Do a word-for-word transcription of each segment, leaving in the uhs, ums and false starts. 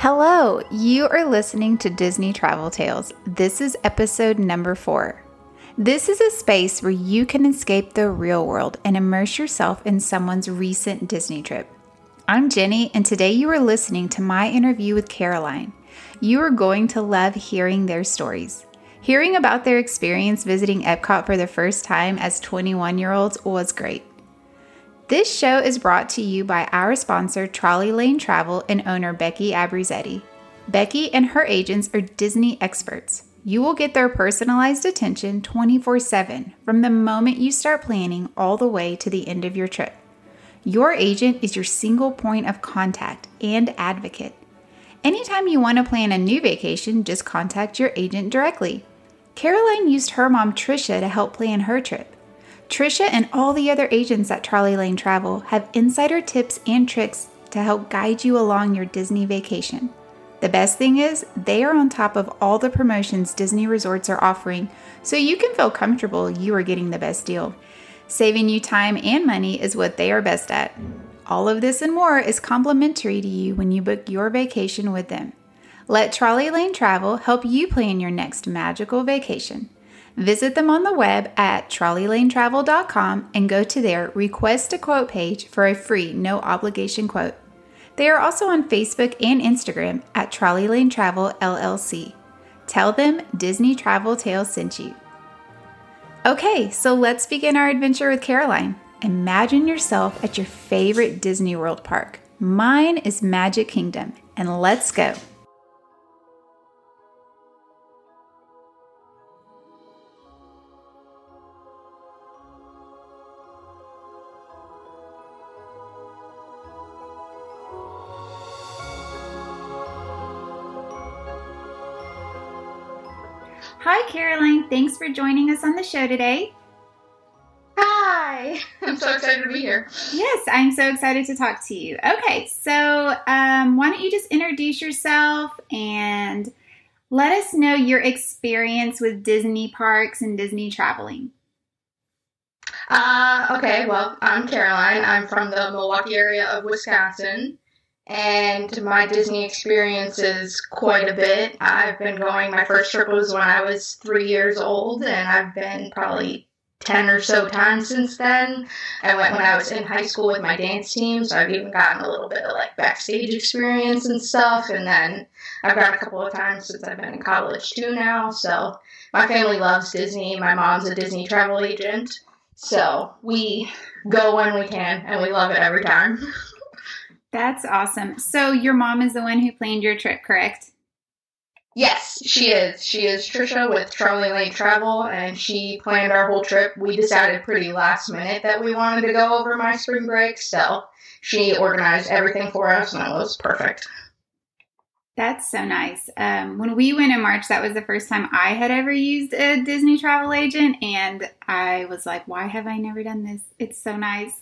Hello, you are listening to Disney Travel Tales. This is episode number four. This is a space where you can escape the real world and immerse yourself in someone's recent Disney trip. I'm Jenny, and today you are listening to my interview with Caroline. You are going to love hearing their stories. Hearing about their experience visiting Epcot for the first time as twenty-one-year-olds was great. This show is brought to you by our sponsor, Trolley Lane Travel, and owner Becky Abrizetti. Becky and her agents are Disney experts. You will get their personalized attention twenty-four seven from the moment you start planning all the way to the end of your trip. Your agent is your single point of contact and advocate. Anytime you want to plan a new vacation, just contact your agent directly. Caroline used her mom, Trisha, to help plan her trip. Trisha and all the other agents at Trolley Lane Travel have insider tips and tricks to help guide you along your Disney vacation. The best thing is, they are on top of all the promotions Disney resorts are offering, so you can feel comfortable you are getting the best deal. Saving you time and money is what they are best at. All of this and more is complimentary to you when you book your vacation with them. Let Trolley Lane Travel help you plan your next magical vacation. Visit them on the web at trolley lane travel dot com and go to their Request a Quote page for a free, no obligation quote. They are also on Facebook and Instagram at Trolley Lane Travel L L C. Tell them Disney Travel Tales sent you. Okay, so let's begin our adventure with Caroline. Imagine yourself at your favorite Disney World park. Mine is Magic Kingdom, and let's go. Hi, Caroline. Thanks for joining us on the show today. Hi. I'm so excited to be here. Yes, I'm so excited to talk to you. Okay, so um, why don't you just introduce yourself and let us know your experience with Disney parks and Disney traveling. Uh, okay, well, I'm Caroline. I'm from the Milwaukee area of Wisconsin. And my Disney experience is quite a bit. I've been going, my first trip was when I was three years old, and I've been probably ten or so times since then. I went when I was in high school with my dance team, so I've even gotten a little bit of like backstage experience and stuff. And then I've gone a couple of times since I've been in college too now. So my family loves Disney. My mom's a Disney travel agent. So we go when we can, and we love it every time. That's awesome. So your mom is the one who planned your trip, correct? Yes, she is. She is Trisha with Trolley Lane Travel, and she planned our whole trip. We decided pretty last minute that we wanted to go over my spring break, so she organized everything for us, and it was perfect. That's so nice. Um, when we went in March, that was the first time I had ever used a Disney travel agent, and I was like, why have I never done this? It's so nice.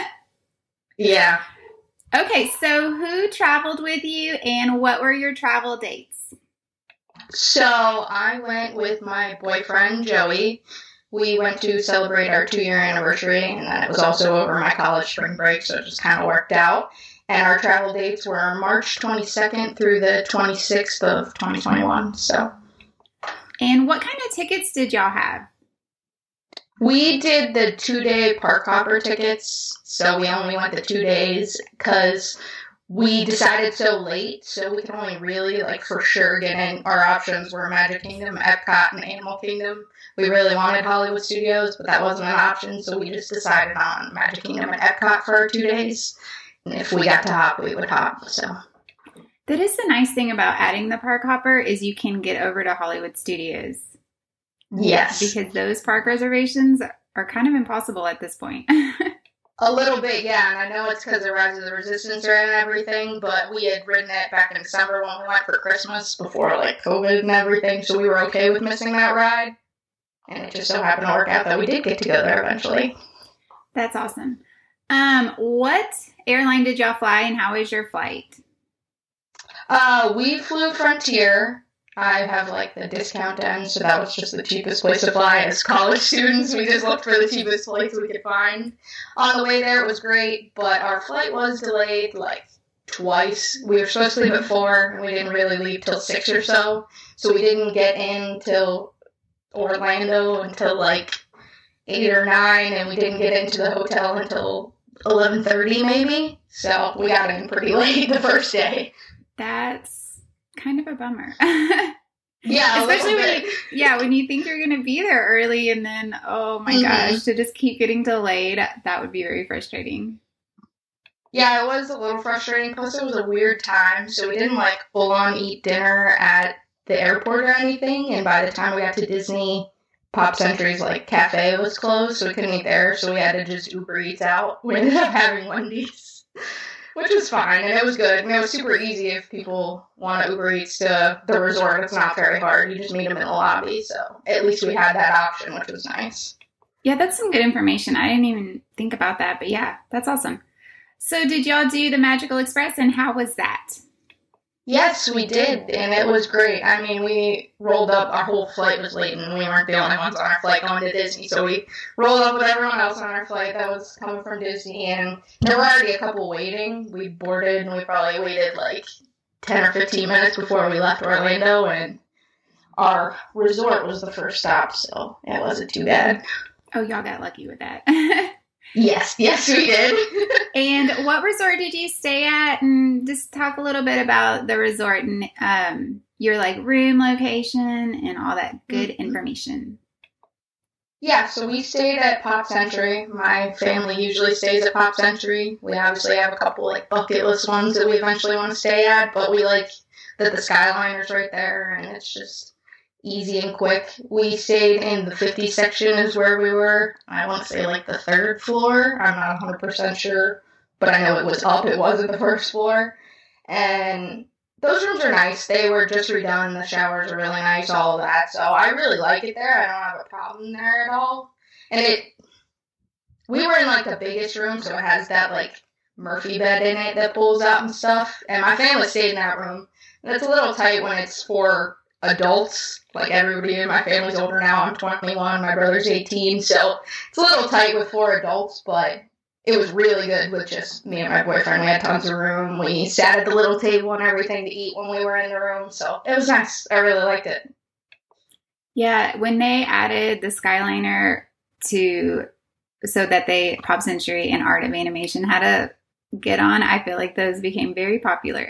Yeah. Okay, so who traveled with you and what were your travel dates? So I went with my boyfriend, Joey. We went to celebrate our two-year anniversary, and then it was also over my college spring break, so it just kind of worked out. And our travel dates were March twenty-second through the twenty-sixth of twenty twenty-one. So. And what kind of tickets did y'all have? We did the two-day park hopper tickets, so we only went the two days because we decided so late, so we could only really, like, for sure get in. Our options were Magic Kingdom, Epcot, and Animal Kingdom. We really wanted Hollywood Studios, but that wasn't an option, so we just decided on Magic Kingdom and Epcot for our two days. And if we got to hop, we would hop, so. That is the nice thing about adding the park hopper is you can get over to Hollywood Studios. Yes. Because those park reservations are kind of impossible at this point. A little bit, yeah, and I know it's because of Rise of the Resistance and everything, but we had ridden it back in December when we went for Christmas before, like, COVID and everything, so we were okay with missing that ride. And it just so happened to work out that we did get to go there eventually. That's awesome. Um, what airline did y'all fly, and how was your flight? Uh, we flew Frontier. I have, like, the discount end, so that was just the cheapest place to fly. As college students, we just looked for the cheapest place we could find. On the way there, it was great, but our flight was delayed, like, twice. We were supposed to leave at four, and we didn't really leave till six or so. So we didn't get in till Orlando until like eight or nine, and we didn't get into the hotel until eleven thirty maybe. So we got in pretty late the first day. That's kind of a bummer. Yeah, especially when you, yeah, when you think you're going to be there early and then, oh my mm-hmm. gosh, to just keep getting delayed, that would be very frustrating. Yeah, it was a little frustrating. Plus, it was a weird time, so we didn't like full on eat dinner at the airport or anything. And by the time we got to Disney, Pop Century's like cafe was closed, so we couldn't eat there. So we had to just Uber Eats out. We ended up having Wendy's, which was fine, and it was good. I mean, it was super easy if people want to Uber Eats to the resort. It's not very hard. You just meet them in the lobby. So at least we had that option, which was nice. Yeah, that's some good information. I didn't even think about that, but yeah, that's awesome. So did y'all do the Magical Express, and how was that? Yes, we did, and it was great. I mean, we rolled up. Our whole flight was late, and we weren't the only ones on our flight going to Disney, so we rolled up with everyone else on our flight that was coming from Disney, and there were already a couple waiting. We boarded, and we probably waited like ten or fifteen minutes before we left Orlando, and our resort was the first stop, so it wasn't too bad. Oh, y'all got lucky with that. Yes, yes, we did. And what resort did you stay at? And just talk a little bit about the resort and um, your like room location and all that good mm-hmm. information. Yeah, so we stayed at Pop Century. My family usually stays at Pop Century. We obviously have a couple like bucket list ones that we eventually want to stay at, but we like that the Skyliner's right there, and it's just easy and quick. We stayed in the fifty section is where we were. I want to say like the third floor. I'm not one hundred percent sure, but I know it was up. It wasn't the first floor. And those rooms are nice. They were just redone. The showers are really nice, all of that. So I really like it there. I don't have a problem there at all. And it, we were in like the biggest room, so it has that like Murphy bed in it that pulls out and stuff. And my family stayed in that room. And it's a little tight when it's for adults. Like everybody in my family's older now. I'm twenty-one, my brother's eighteen, so it's a little tight with four adults, but it was really good with just me and my boyfriend. We had tons of room. We sat at the little table and everything to eat when we were in the room, so it was nice. I really liked it. Yeah, when they added the Skyliner to so that they Pop Century and Art of Animation had to get on, I feel like those became very popular.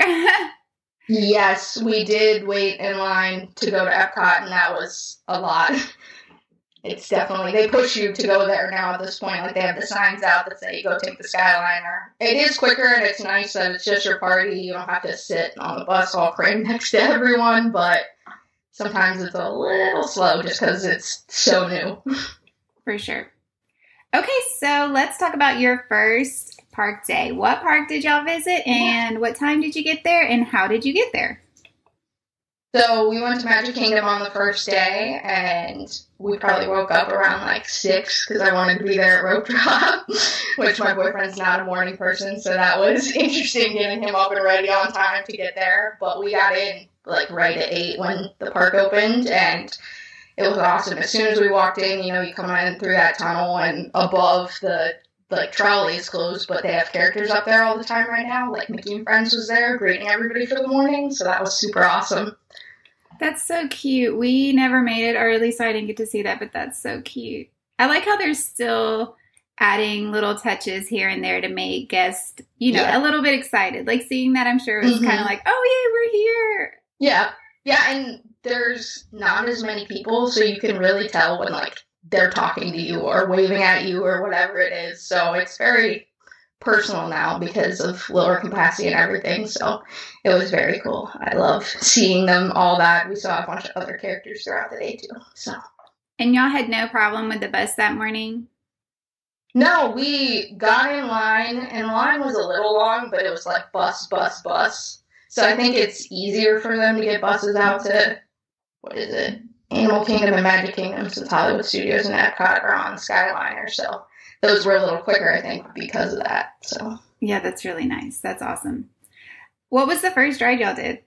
Yes, we did wait in line to go to Epcot, and that was a lot. It's definitely, they push you to go there now at this point. Like, they have the signs out that say, go take the Skyliner. It is quicker, and it's nice that it's just your party. You don't have to sit on the bus all crammed next to everyone, but sometimes it's a little slow just because it's so new. For sure. Okay, so let's talk about your first park day. What park did y'all visit, and what time did you get there, and how did you get there? So we went to Magic Kingdom on the first day, and we probably woke up around like six because I wanted to be there at rope drop, which my boyfriend's not a morning person, so that was interesting getting him up and ready on time to get there. But we got in like right at eight when the park opened, and it was awesome. As soon as we walked in, you know, you come in through that tunnel, and above the like trolley is closed, but they have characters up there all the time right now. Like Mickey and Friends was there greeting everybody for the morning, so that was super awesome. That's so cute. We never made it early, so I didn't get to see that, but that's so cute. I like how they're still adding little touches here and there to make guests, you know, yeah. a little bit excited. Like seeing that, I'm sure it was mm-hmm. kind of like, oh, yay, we're here. Yeah. Yeah, and there's not as many people, so you can really tell when, like, they're talking to you or waving at you or whatever it is. So it's very personal now because of lower capacity and everything. So it was very cool. I love seeing them, all that. We saw a bunch of other characters throughout the day too. So. And y'all had no problem with the bus that morning? No, we got in line, and the line was a little long, but it was like bus, bus, bus. So I think it's easier for them to get buses out to, what is it? Animal Kingdom and Magic Kingdom, since Hollywood Studios and Epcot are on Skyliner, so those were a little quicker, I think, because of that. So yeah, that's really nice. That's awesome. What was the first ride y'all did?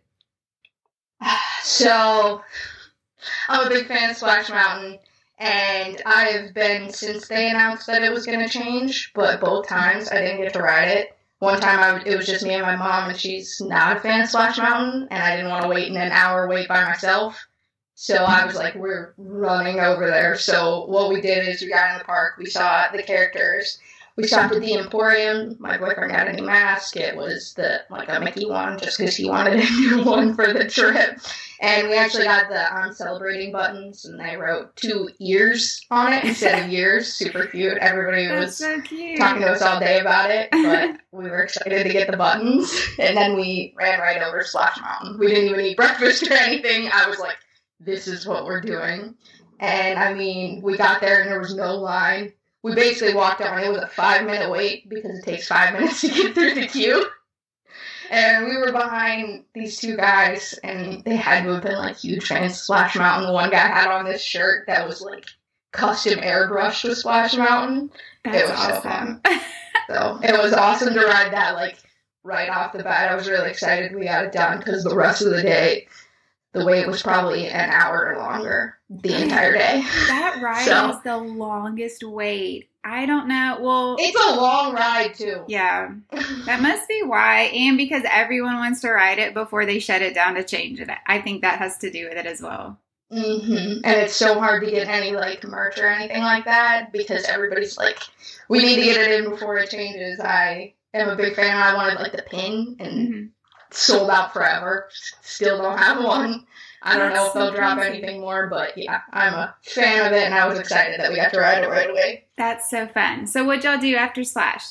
So I'm a big fan of Splash Mountain, and I've been since they announced that it was going to change, but both times I didn't get to ride it. one time I w- it was just me and my mom, and she's not a fan of Splash Mountain, and I didn't want to wait in an hour wait by myself. So I was like, we're running over there. So what we did is we got in the park, we saw the characters, we stopped at the Emporium. My boyfriend got a new mask. It was the like a Mickey one, just because he wanted a new one for the trip. And we actually got the I'm celebrating buttons, and they wrote two ears on it instead of years. Super cute. Everybody was so cute. talking to us all day about it, but we were excited to get the buttons. And then we ran right over Splash Mountain. We didn't even eat breakfast or anything. I was like, this is what we're doing. And I mean, we got there and there was no line. We basically walked on. It was a five minute wait because it takes five minutes to get through the queue. And we were behind these two guys, and they had to have been like huge fans of Splash Mountain. One guy had on this shirt that was like custom airbrushed with Splash Mountain. That's it was awesome. so fun. So it was awesome to ride that like right off the bat. I was really excited we got it done because the rest of the day, the wait was probably an hour or longer the entire day. That ride So- is the longest wait. I don't know. Well, It's a long ride too. yeah, that must be why. And because everyone wants to ride it before they shut it down to change it. I think that has to do with it as well. hmm And it's so hard to get any like merch or anything like that because everybody's like, we need to get it in before it changes. I am a big fan. I wanted like the pin and Mhm. sold out forever. Still don't have one. I don't know if That's so they'll drop crazy. anything more, but yeah, I'm a fan of it, and I was excited that we got to ride it right away. That's so fun. So what'd y'all do after Splash?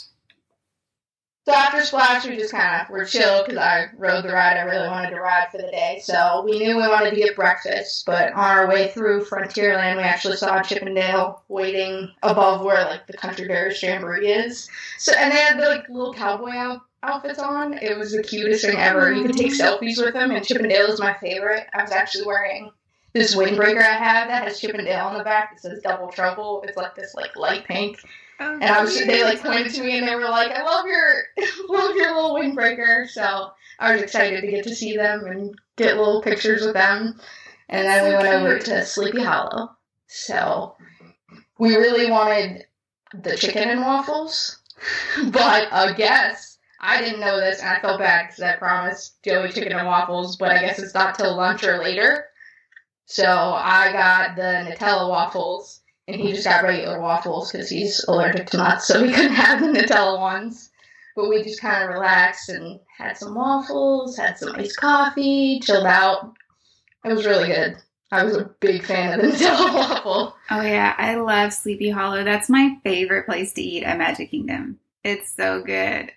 So after Splash, we just kind of were chill because I rode the ride I really wanted to ride for the day. So we knew we wanted to get breakfast, but on our way through Frontierland, we actually saw Chippendale waiting above where like the Country Bears Jamboree is. So and they had the like little cowboy out- outfits on. It was the cutest thing ever. You could take selfies with them, and Chippendale is my favorite. I was actually wearing this windbreaker I have that has Chippendale on the back. It says Double Trouble. It's like this like light pink. Oh, And I was, they like pointed to me and they were like, "I love your, love your little windbreaker." So I was excited to get to see them and get little pictures with them. And then we went over to Sleepy Hollow. So we really wanted the chicken and waffles, but I guess I didn't know this, and I felt bad because I promised Joey chicken and waffles, but I guess it's not till lunch or later. So I got the Nutella waffles. And he just got regular waffles because he's allergic to nuts, so he couldn't have the Nutella ones. But we just kind of relaxed and had some waffles, had some iced coffee, chilled out. It was really good. I was a big fan of the Nutella waffle. Oh, yeah. I love Sleepy Hollow. That's my favorite place to eat at Magic Kingdom. It's so good.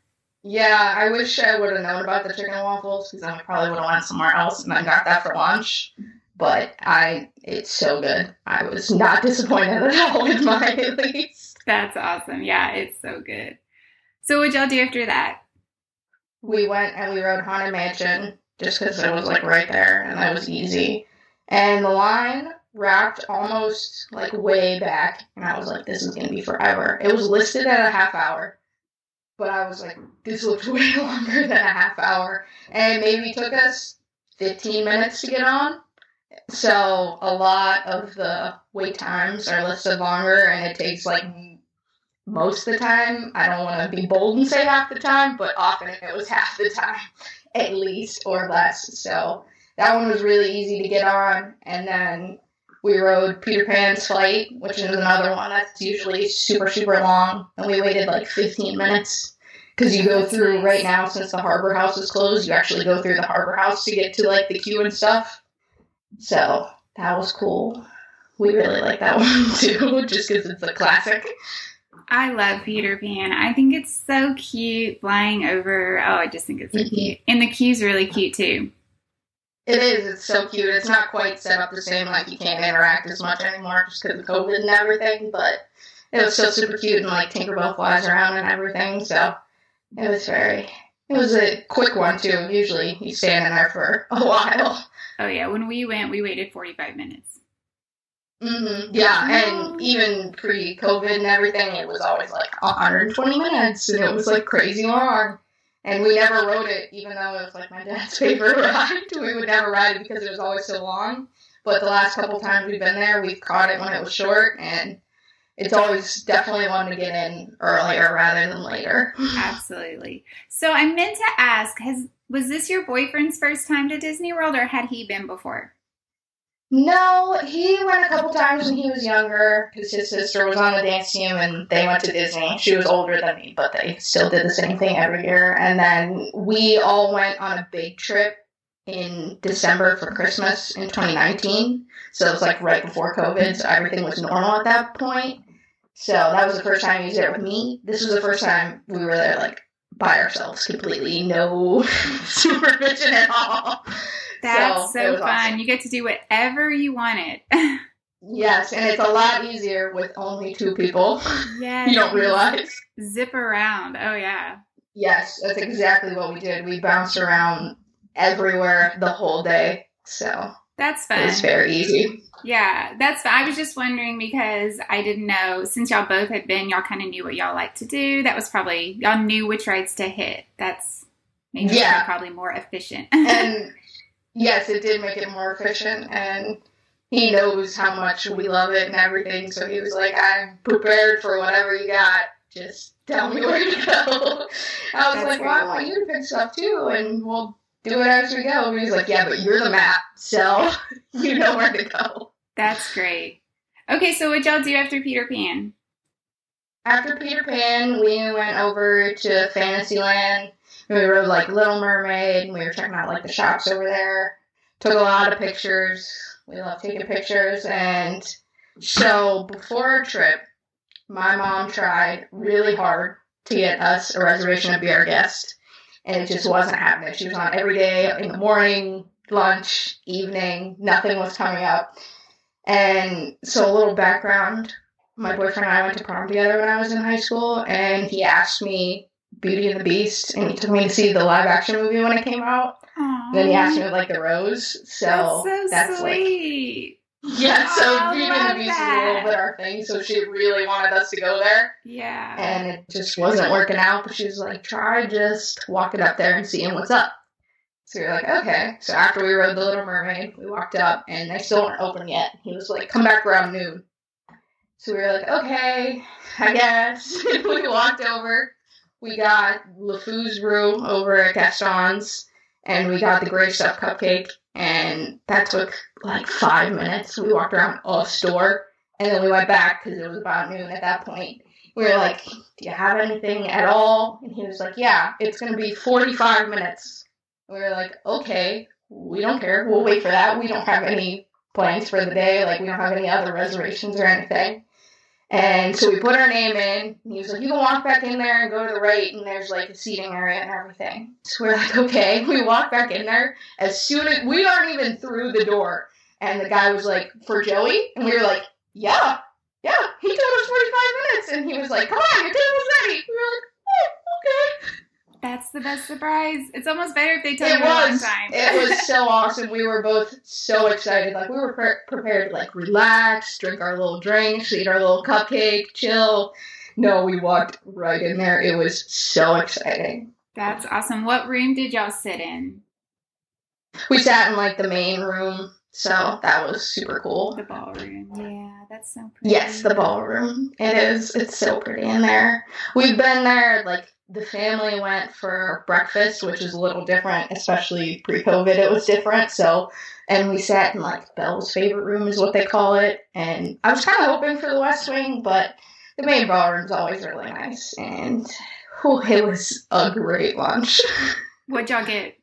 Yeah, I wish I would have known about the chicken and waffles because then we probably would have went somewhere else and then got that for lunch. But I, it's so good. I was not disappointed at all with mine, at least. That's awesome. Yeah, it's so good. So what'd y'all do after that? We went and we rode Haunted Mansion just because it was like right there and that was easy. And the line wrapped almost like way back, and I was like, this is going to be forever. It was listed at a half hour, but I was like, this looks way longer than a half hour. And it maybe took us fifteen minutes to get on. So a lot of the wait times are listed longer, and it takes like most of the time. I don't want to be bold and say half the time, but often it was half the time at least or less. So that one was really easy to get on. And then we rode Peter Pan's Flight, which is another one that's usually super, super long. And we waited like fifteen minutes because you go through right now, since the Harbor House is closed, you actually go through the Harbor House to get to like the queue and stuff. So that was cool. We really like that one too, just because it's a classic. I love Peter Pan. I think it's so cute flying over. Oh, I just think it's so Mhm. cute. And the queue's really cute too. It is. It's so cute. It's not quite set up the same, like you can't interact as much anymore just because of COVID and everything, but it was still super cute, and like Tinkerbell flies around and everything, so it was very, it was a quick one too. Usually you stand in there for a while. Oh, yeah. When we went, we waited forty-five minutes. hmm Yeah, and even pre-COVID and everything, it was always like one hundred twenty minutes, and it was like crazy long. And we never rode it, even though it was like my dad's favorite ride. We would never ride it because it was always so long. But the last couple times we've been there, we've caught it when it was short, and it's always definitely one to get in earlier rather than later. Absolutely. So I meant to ask, has was this your boyfriend's first time to Disney World, or had he been before? No, he went a couple times when he was younger because his sister was on the dance team and they went to Disney. She was older than me, but they still did the same thing every year. And then we all went on a big trip in December for Christmas in twenty nineteen. So it was like right before COVID, so everything was normal at that point. So that was the first time he was there with me. This was the first time we were there like by ourselves completely, no supervision at all. That's so, so fun. Awesome. You get to do whatever you wanted. Yes, and it's a lot easier with only two people. Yeah. You don't realize. Zip around. Oh, yeah. Yes, that's exactly what we did. We bounced around everywhere the whole day. So that's fun. It's very easy. Yeah, that's fun. I was just wondering because I didn't know, since y'all both had been, y'all kind of knew what y'all like to do. That was probably, y'all knew which rides to hit. That's maybe yeah. probably more efficient. And yes, it did make it more efficient, and he knows how much we love it and everything, so he was like, I'm prepared for whatever you got. Just tell me where to go. I was That's like, well, I want you to pick stuff too, and we'll do it as we go. And he's like, yeah, but you're the map, so you know where to go. That's great. Okay, so what'd y'all do after Peter Pan? After Peter Pan, we went over to Fantasyland. We rode, like, Little Mermaid, and we were checking out, like, the shops over there. Took a lot of pictures. We love taking pictures. And so, before our trip, my mom tried really hard to get us a reservation to be our guest. And it just wasn't happening. She was on every day in the morning, lunch, evening. Nothing was coming up. And so, a little background. My boyfriend and I went to prom together when I was in high school. And he asked me Beauty and the Beast, and he took me to see the live action movie when it came out. Aww. Then he asked me to like the Rose, so that's, so that's sweet. Like yeah. So oh, Beauty and the Beast that. is a little bit our thing. So she really wanted us to go there. Yeah. And it just wasn't working out. But she was like, "Try just walking up there and seeing what's up." So we were like, "Okay." So after we rode the Little Mermaid, we walked up, and they still weren't open yet. He was like, "Come back around noon." So we were like, "Okay, I guess." We walked over. We got LeFou's room over at Gaston's, and we got the Grey Stuff cupcake, and that took like five minutes. We walked around a store, and then we went back because it was about noon at that point. We were like, do you have anything at all? And he was like, yeah, it's going to be forty-five minutes. We were like, okay, we don't care. We'll wait for that. We don't have any plans for the day. Like, we don't have any other reservations or anything. And so we put our name in, and he was like, you can walk back in there and go to the right, and there's, like, a seating area and everything. So we're like, okay. We walk back in there. As soon as, we aren't even through the door. And the guy was like, for Joey? And we were like, yeah, yeah. He told us forty-five minutes, and he was like, come on, your table's ready. We were like, oh, okay. That's the best surprise. It's almost better if they tell it you was, one time. It was so awesome. We were both so excited. Like, we were pre- prepared to, like, relax, drink our little drinks, eat our little cupcake, chill. No, we walked right in there. It was so exciting. That's awesome. What room did y'all sit in? We sat in, like, the main room, so that was super cool. The ballroom. Yeah, that's so pretty. Yes, the ballroom. It is. It's so pretty in there. We've been there, like, the family went for breakfast, which is a little different, especially pre-COVID. It was different. So, and we sat in like Belle's favorite room is what they call it. And I was kind of hoping for the West Wing, but the main ballroom's always really nice. And whew, it was a great lunch. What'd y'all get?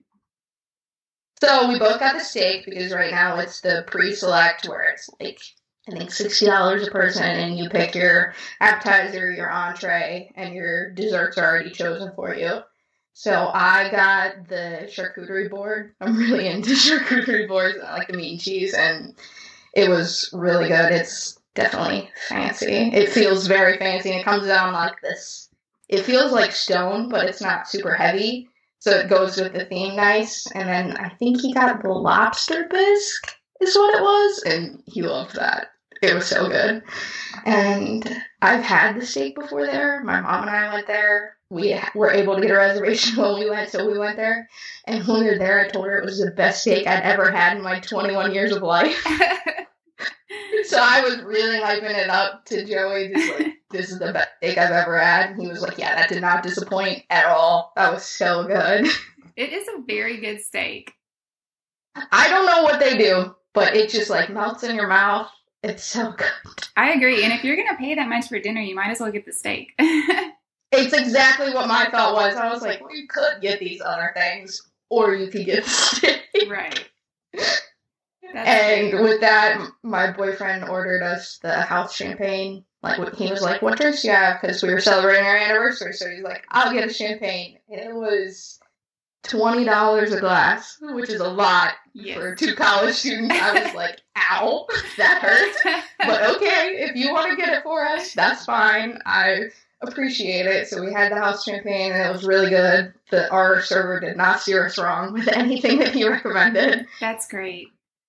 So we both got the steak because right now it's the pre-select where it's like, I think sixty dollars a person, and you pick your appetizer, your entree, and your desserts are already chosen for you. So I got the charcuterie board. I'm really into charcuterie boards. I like the meat and cheese, and it was really good. It's definitely fancy. It feels very fancy, and it comes down like this. It feels like stone, but it's not super heavy, so it goes with the theme nice. And then I think he got the lobster bisque is what it was, and he loved that. It was so good. And I've had the steak before there. My mom and I went there. We were able to get a reservation when we went, so we went there. And when we were there, I told her it was the best steak I'd ever had in my twenty-one years of life. So I was really hyping it up to Joey, just like, this is the best steak I've ever had. And he was like, yeah, that did not disappoint at all. That was so good. It is a very good steak. I don't know what they do, but it just like melts in your mouth. It's so good. I agree. And if you're going to pay that much for dinner, you might as well get the steak. It's exactly what my thought was. I was like, well, you could get these other things, or you could get the steak. Right. That's and great. with that, my boyfriend ordered us the house champagne. Like, he was like, what drinks do you have? Because we were celebrating our anniversary. So he's like, I'll get a champagne. And it was twenty dollars a glass, which is a lot Yes. for two college students. I was like, ow, that hurt. But okay, if you want to get it for us, that's fine. I appreciate it. So we had the house champagne, and it was really good. The Our server did not steer us wrong with anything that he recommended. That's great.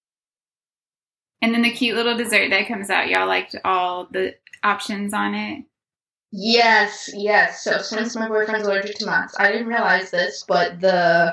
And then the cute little dessert that comes out, y'all liked all the options on it? Yes, yes. So since my boyfriend's allergic to nuts, I didn't realize this, but the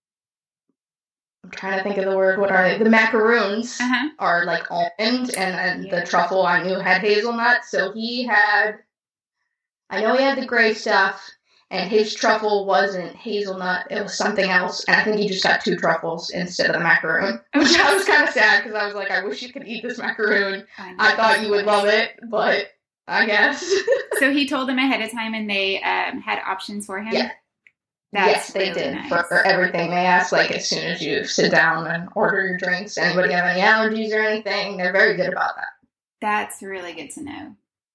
I'm trying to think of the word. What are they? The macaroons Uh-huh. are like almond, and then Yeah. the truffle I knew had hazelnut. So he had, I know he had the gray stuff, and his truffle wasn't hazelnut. It was something else, and I think he just got two truffles instead of the macaroon, which I was kind of sad because I was like, I wish you could eat this macaroon. I thought you would love it, but I guess. So he told them ahead of time, and they um, had options for him? Yeah. That's yes, they really did. nice. For everything. They asked, like, as soon as you sit down and order your drinks, anybody have any allergies or anything? They're very good about that. That's really good to know.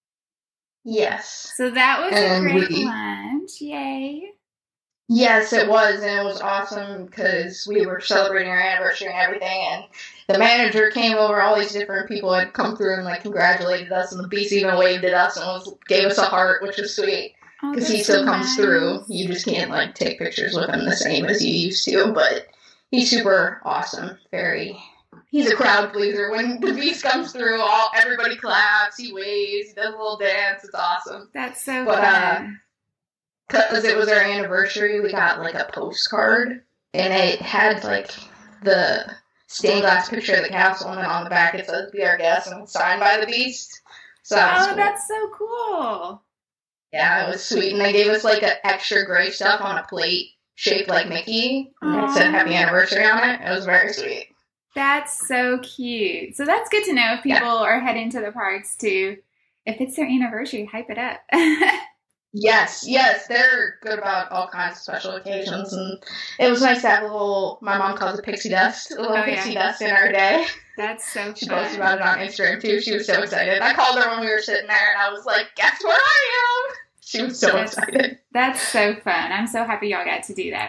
Yes. So that was And a great we- lunch. Yay. Yes, it was, and it was awesome because we were celebrating our anniversary and everything, and the manager came over. All these different people had come through and, like, congratulated us, and the beast even waved at us and was gave us a heart, which was sweet. Oh, Because that's he still so comes nice. through. You just can't, like, take pictures with him the same as you used to, but he's super awesome. Very, he's a crowd pleaser. When the beast comes through, all everybody claps, he waves, he does a little dance. It's awesome. That's so But, uh, fun. Because it was our anniversary, we got, like, a postcard, and it had, like, the stained glass picture of the castle, and then on the back it says, "Be our guest," and it's signed by the beast. So that was Oh, cool. that's so cool. Yeah, it was sweet. And they gave us, like, a extra gray stuff on a plate shaped like Mickey. And it said Aw. happy anniversary on it. It was very sweet. That's so cute. So that's good to know if people are heading to the parks to, if it's their anniversary, hype it up. Yes, yes, they're good about all kinds of special occasions. And it was nice to have a little, my mom calls it pixie dust, a little Oh, yeah. pixie dust in our day. That's so She fun. posted about it on Instagram, too. She was so excited. I called her when we were sitting there, and I was like, guess where I am? She was so That's- excited. That's so fun. I'm so happy y'all got to do that.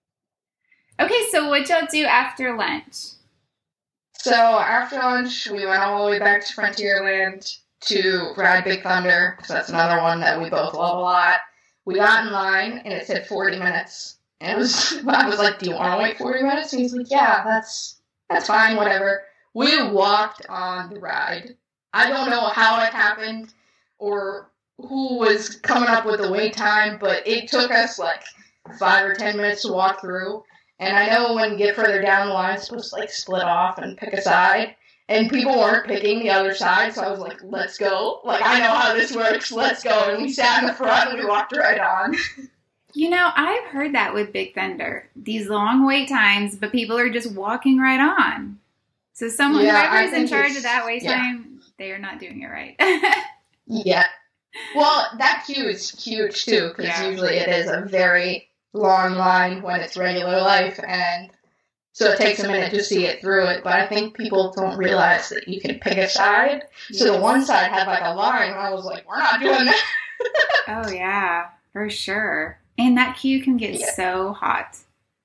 Okay, so what y'all do after lunch? So after lunch, we went all the way back to Frontierland to ride Big Thunder, because that's another one that we both love a lot. We got in line, and it said forty minutes. And it was, I was like, do you want to wait forty minutes? And he's like, yeah, that's that's fine, whatever. We walked on the ride. I don't know how it happened or who was coming up with the wait time, but it took us like five or ten minutes to walk through. And I know when you get further down the line, it's supposed to like split off and pick a side. And people weren't picking the other side, so I was like, let's go. Like, I know how this works, let's go. And we sat in the front and we walked right on. You know, I've heard that with Big Thunder. These long wait times, but people are just walking right on. So someone, Yeah, I whoever's in think charge it's- of that wait yeah. time, they are not doing it right. Yeah. Well, that queue is huge, too, because Yeah. usually it is a very long line when it's regular life, and so it takes a minute to see it through it. But I think people don't realize that you can pick a side. So the Yes. one side had like a line, and I was like, we're not doing that. Oh, yeah, for sure. And that queue can get Yeah. so hot.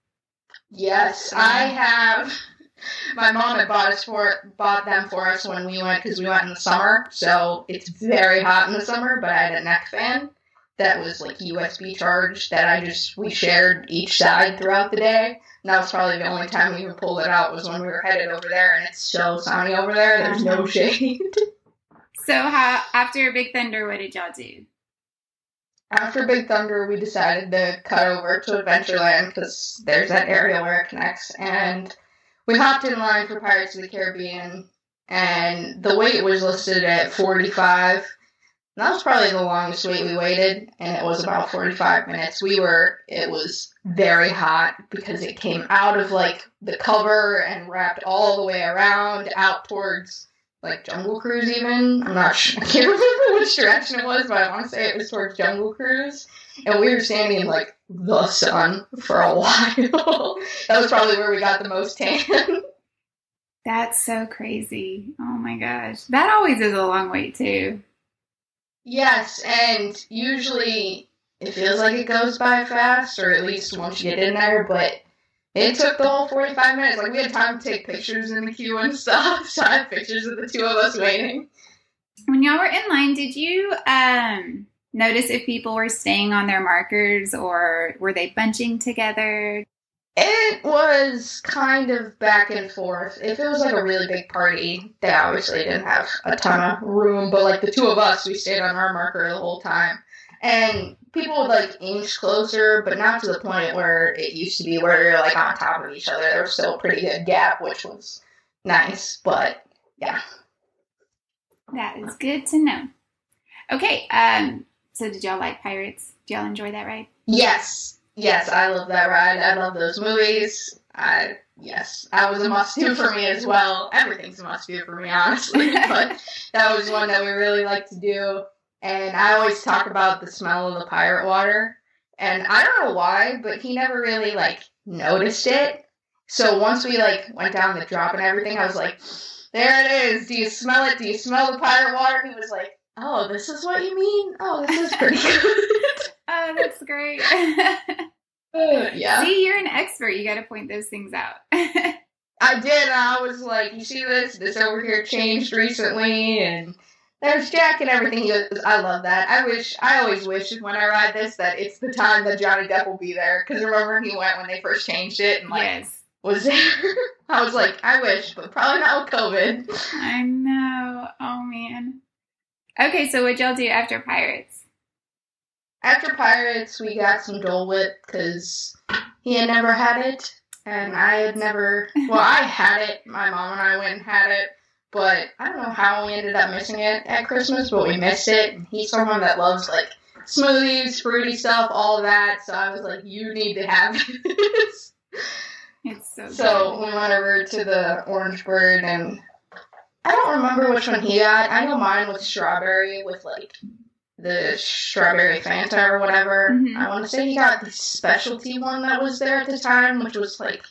Yes, I have. My mom had bought us for bought them for us when we went because we went in the summer, so it's very hot in the summer. But I had a neck fan that was like U S B charged that I just we shared each side throughout the day. And that was probably the only time we even pulled it out was when we were headed over there, and it's so sunny over there. There's no Uh-huh. shade. So how after Big Thunder, what did y'all do? After Big Thunder, we decided to cut over to Adventureland because there's that area where it connects, and we hopped in line for Pirates of the Caribbean, and the wait was listed at forty-five. That was probably the longest wait we waited, and it was about forty-five minutes. We were, it was very hot because it came out of, like, the cover and wrapped all the way around, out towards, like, Jungle Cruise even. I'm not sure, I can't remember which direction it was, but I want to say it was towards Jungle Cruise. And we were standing in, like, the sun for a while. That was probably where we got the most tan. That's so crazy. Oh my gosh. That always is a long wait, too. Yes, and usually it feels like it goes by fast, or at least once you get in there, but it took the whole forty-five minutes. Like, we had time to take pictures in the queue and stuff, so I have pictures of the two of us waiting. When y'all were in line, did you um, notice if people were staying on their markers, or were they bunching together? It was kind of back and forth. If it was like a really big party, they obviously didn't have a ton of room, but like the two of us, we stayed on our marker the whole time. And people would like inch closer, but not to the point where it used to be where you're like on top of each other. There was still a pretty good gap, which was nice, but yeah. That is good to know. Okay, um, so did y'all like Pirates? Did y'all enjoy that ride? Yes. Yes, I love that ride. I love those movies. I yes, that was a must-do for me as well. Everything's a must-do for me, honestly. But that was one that we really like to do. And I always talk about the smell of the pirate water. And I don't know why, but he never really, like, noticed it. So once we, like, went down the drop and everything, I was like, there it is. Do you smell it? Do you smell the pirate water? He was like, oh, this is what you mean? Oh, this is pretty good. Oh, that's great. uh, yeah. See, you're an expert. You got to point those things out. I did. And I was like, you see this? This over here changed recently, and there's Jack and everything. He goes, I love that. I wish, I always wish when I ride this that it's the time that Johnny Depp will be there. Because remember he went when they first changed it and like yes. was there. I was like, I wish, but probably not with COVID. I know. Oh, man. Okay, so what'd y'all do after Pirates? After Pirates, we got some Dole Whip because he had never had it, and I had never, well, I had it, my mom and I went and had it, but I don't know how we ended up missing it at Christmas, but we missed it, and he's someone that loves, like, smoothies, fruity stuff, all of that, so I was like, you need to have this. It's so good. So we went over to the Orange Bird, and I don't remember which one he got. I know mine was strawberry with, like, the strawberry Fanta or whatever. Mm-hmm. I want to say he got the specialty one that was there at the time, which was like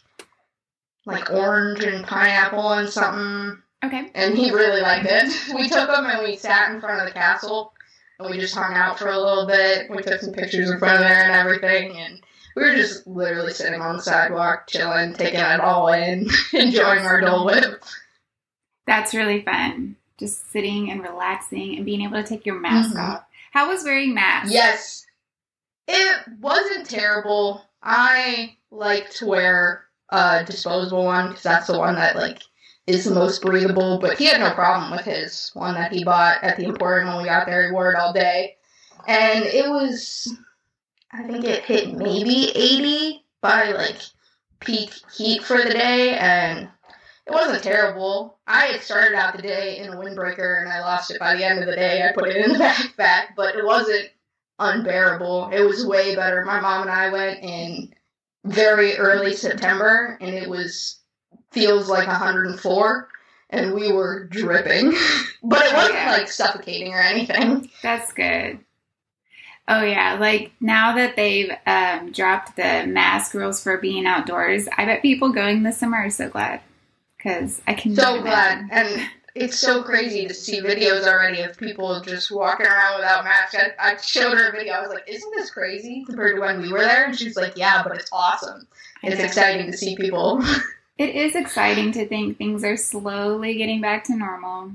like orange and pineapple and something. Okay. And he really liked it. We took him and we sat in front of the castle and we just hung out for a little bit. We took some pictures in front of there and everything, and we were just literally sitting on the sidewalk, chilling, taking it all in, enjoying our Dole Whip. That's really fun. Just sitting and relaxing and being able to take your mask mm-hmm. off. How was wearing masks? Yes. It wasn't terrible. I like to wear a disposable one because that's the one that, like, is the most breathable. But he had no problem with his one that he bought at the Emporium when we got there. He wore it all day. And it was, I think it hit maybe eighty by, like, peak heat for the day. And it wasn't terrible. I had started out the day in a windbreaker, and I lost it by the end of the day. I put it in the backpack, but it wasn't unbearable. It was way better. My mom and I went in very early September, and it was feels like one hundred four, and we were dripping. But it wasn't, like, suffocating or anything. That's good. Oh, yeah. Like, now that they've um, dropped the mask rules for being outdoors, I bet people going this summer are so glad. Because I can so glad, and it's so crazy to see videos already of people just walking around without masks. I, I showed her a video. I was like, "Isn't this crazy compared to when we were there?" And she's like, "Yeah, but it's awesome. It's exciting to see people." It is exciting to think things are slowly getting back to normal.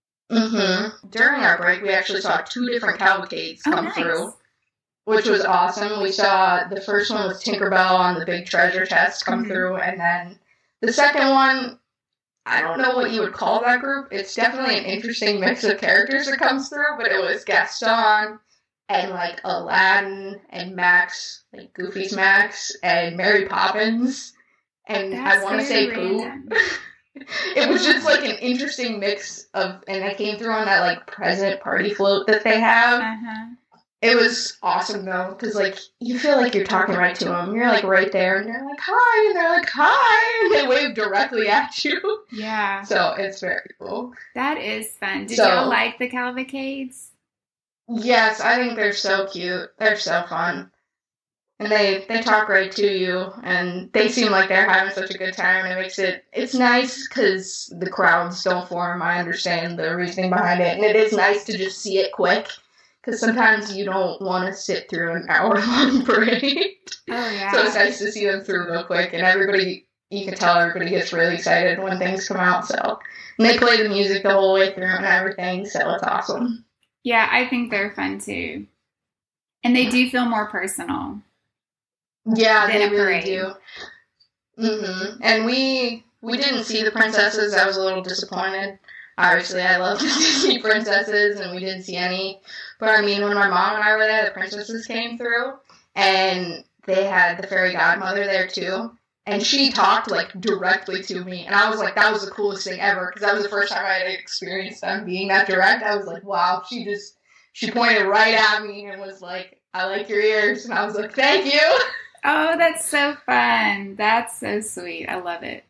Mm-hmm. During our break, we actually saw two different cavalcades come oh, nice. through, which was awesome. We saw the first one was Tinkerbell on the big treasure chest come mm-hmm. through, and then the second one, I don't know what you would call that group. It's definitely an interesting mix of characters that comes through, but it was Gaston and, like, Aladdin and Max, like Goofy's Max, and Mary Poppins, and That's I want to say Pooh. It was just like an interesting mix of, and I came through on that like present party float that they have. Uh-huh. It was awesome though, because like you feel like you're talking right to them. You're like right there, and they're like hi, and they're like hi, and they wave directly at you. Yeah. So it's very cool. That is fun. Did So- y'all like the cavalcades? Yes, I think they're so cute. They're so fun. And they, they talk right to you, and they seem like they're having such a good time. It makes it, it's nice because the crowds don't form. I understand the reasoning behind it. And it is nice to just see it quick, because sometimes you don't want to sit through an hour-long parade. Oh, yeah. So it's nice to see them through real quick, and everybody, you can tell everybody gets really excited when things come out, so. And they play the music the whole way through and everything, so it's awesome. Yeah, I think they're fun too. And they do feel more personal. Yeah, Than they a really parade. do. Mm-hmm. And we we didn't see the princesses. I was a little disappointed. Obviously, I love the Disney princesses, and we didn't see any. But I mean, when my mom and I were there, the princesses came through, and they had the fairy godmother there too. And she talked like directly to me, and I was like, that was the coolest thing ever, because that was the first time I had experienced them being that direct. I was like, wow, she just she pointed right at me and was like, I like your ears, and I was like, thank you. Oh, that's so fun. That's so sweet. I love it.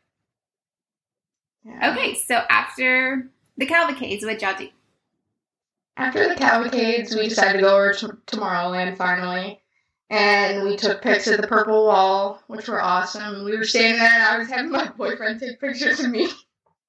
Yeah. Okay, so after the cavalcades, what y'all do? After the cavalcades, we decided to go over to Tomorrowland finally. And we took pics at the Purple Wall, which were awesome. We were standing there, and I was having my boyfriend take pictures of me.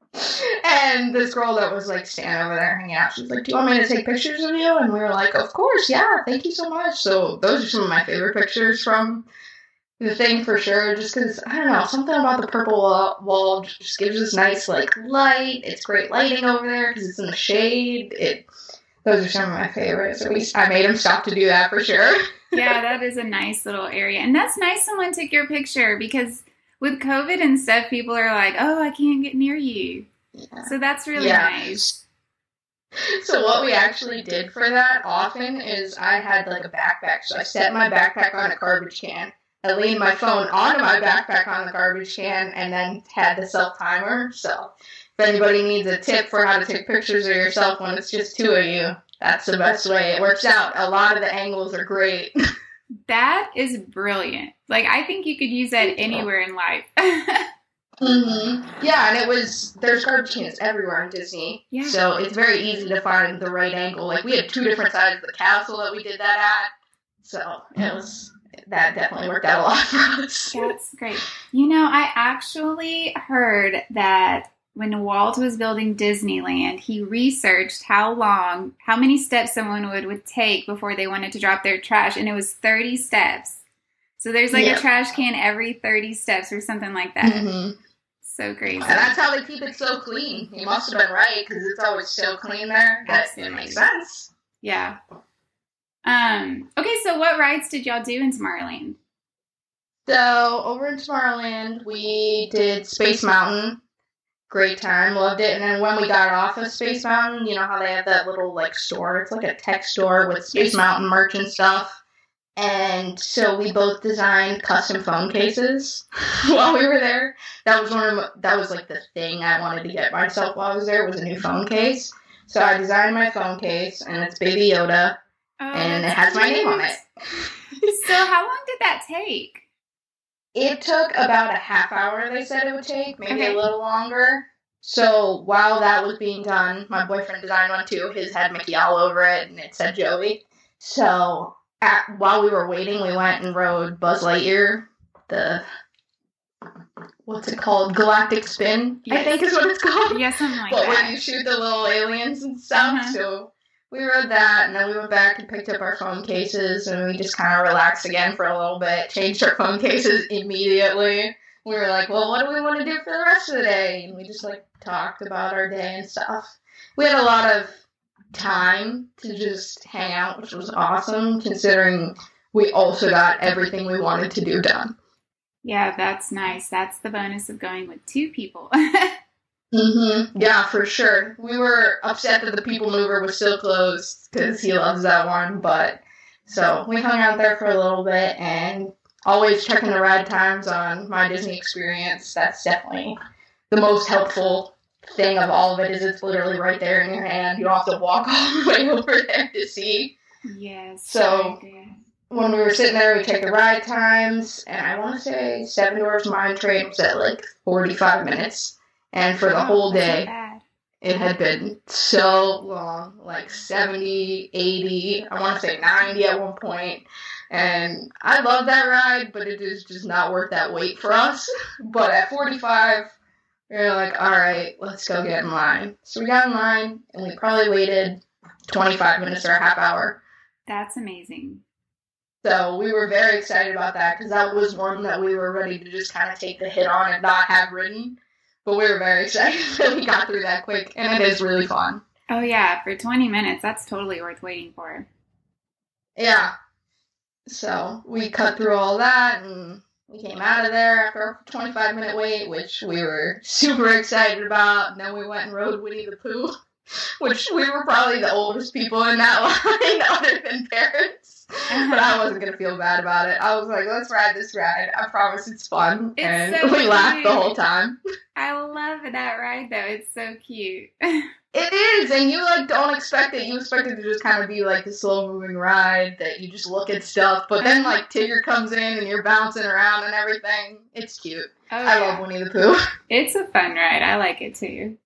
And this girl that was, like, standing over there hanging out, she was like, do you want me to take pictures of you? And we were like, of course, yeah, thank you so much. So those are some of my favorite pictures from the thing for sure, just because, I don't know, something about the Purple Wall, wall just gives us nice, like, light. It's great lighting over there because it's in the shade. It, those are some of my favorites. At least I made him stop to do that for sure. Yeah, that is a nice little area. And that's nice someone took your picture, because with COVID and stuff, people are like, oh, I can't get near you. Yeah. So that's really Yeah. nice. So what we actually did for that often is I had like a backpack. So I set my backpack on a garbage can. I leaned my phone onto my backpack on the garbage can, and then had the self-timer. So if anybody needs a tip for how to take pictures of yourself when it's just two of you, that's the best way. It works out. A lot of the angles are great. That is brilliant. Like, I think you could use that anywhere in life. Mm-hmm. Yeah, and it was, there's garbage cans everywhere in Disney. Yeah. So it's very easy to find the right angle. Like, we had two different sides of the castle that we did that at. So it was, that definitely worked out a lot for us. That's great. You know, I actually heard that when Walt was building Disneyland, he researched how long, how many steps someone would, would take before they wanted to drop their trash, and it was thirty steps. So there's like Yeah. a trash can every thirty steps or something like that. Mm-hmm. So crazy. And that's how they keep it so clean. He must have been right, because it's always so clean there. That Absolutely. it makes sense. Yeah. Um. Okay, so what rides did y'all do in Tomorrowland? So, over in Tomorrowland, we did Space Mountain. Great time, loved it. And then when we got off of Space Mountain, you know how they have that little, like, store? It's like a tech store with Space Mountain merch and stuff. And so we both designed custom phone cases while we were there. That was one of my, that was, like, the thing I wanted to get myself while I was there, was a new phone case. So I designed my phone case, and it's Baby Yoda, Oh, and it that's has my cute. name on it. So how long did that take? It took about a half hour, they said it would take, maybe Okay. a little longer. So while that was being done, my boyfriend designed one too. His had Mickey all over it, and it said Joey. So at, while we were waiting, we went and rode Buzz Lightyear, the, what's it called? Galactic Spin, I Yes. think is what it's called. Yeah, something like But that. where you shoot the little aliens and stuff. Uh-huh. So we rode that, and then we went back and picked up our phone cases, and we just kind of relaxed again for a little bit, changed our phone cases immediately. We were like, well, what do we want to do for the rest of the day? And we just, like, talked about our day and stuff. We had a lot of time to just hang out, which was awesome, considering we also got everything we wanted to do done. Yeah, that's nice. That's the bonus of going with two people. Mm-hmm. Yeah, for sure. We were upset that the People Mover was still closed because he loves that one, but so we hung out there for a little bit, and always checking the ride times on My Disney Experience. That's definitely the most helpful thing of all of it is it's literally right there in your hand. You don't have to walk all the way over there to see. Yes. So when we were sitting there, we checked the ride times, and I want to say Seven Dwarfs Mine Train was at like forty-five minutes. And for the oh, whole day, bad. It had been so long, like seventy, eighty, I want to say ninety at one point. And I love that ride, but it is just not worth that wait for us. But at forty-five, we were like, all right, let's go get in line. So we got in line, and we probably waited twenty-five minutes or a half hour. That's amazing. So we were very excited about that, because that was one that we were ready to just kind of take the hit on and not have ridden. But we were very excited that we got through that quick, and it is really fun. Oh, yeah. For twenty minutes, that's totally worth waiting for. Yeah. So we cut through all that, and we came out of there after a twenty-five minute wait, which we were super excited about. And then we went and rode Winnie the Pooh, which we were probably the oldest people in that line other than parents. But I wasn't going to feel bad about it. I was like, let's ride this ride. I promise it's fun. It's and so we laughed cute. the whole time. I love that ride, though. It's so cute. It is, and you, like, don't expect it. You expect it to just kind of be, like, a slow-moving ride that you just look at stuff. But then, like, Tigger comes in and you're bouncing around and everything. It's cute. Oh, I yeah. love Winnie the Pooh. It's a fun ride. I like it, too.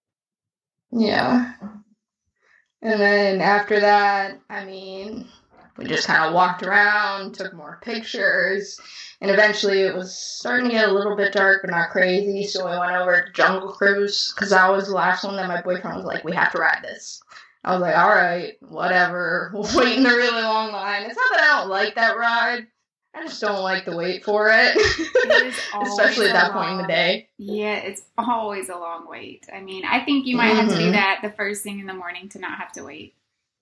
Yeah. And then after that, I mean, we just kind of walked around, took more pictures, and eventually it was starting to get a little bit dark, but not crazy, so we went over to Jungle Cruise, because that was the last one that my boyfriend was like, we have to ride this. I was like, alright, whatever, we'll wait in a really long line. It's not that I don't like that ride, I just don't like the wait for it, It is especially at that long, point in the day. Yeah, it's always a long wait. I mean, I think you might have to do Mhm. that the first thing in the morning to not have to wait.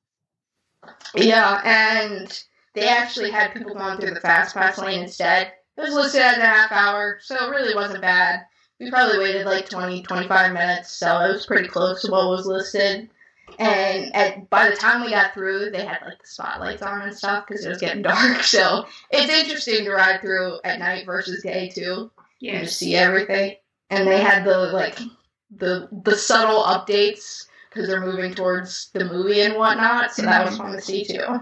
Yeah, and they actually had people going through the fast pass lane instead. It was listed as a half hour, so it really wasn't bad. We probably waited like twenty, twenty-five minutes, so it was pretty close to what was listed. And at, by the time we got through, they had like the spotlights on and stuff because it was getting dark. So it's interesting to ride through at night versus day too. You Yeah. just see everything. And they had the like the the subtle updates because they're moving towards the movie and whatnot. So that was fun to see too.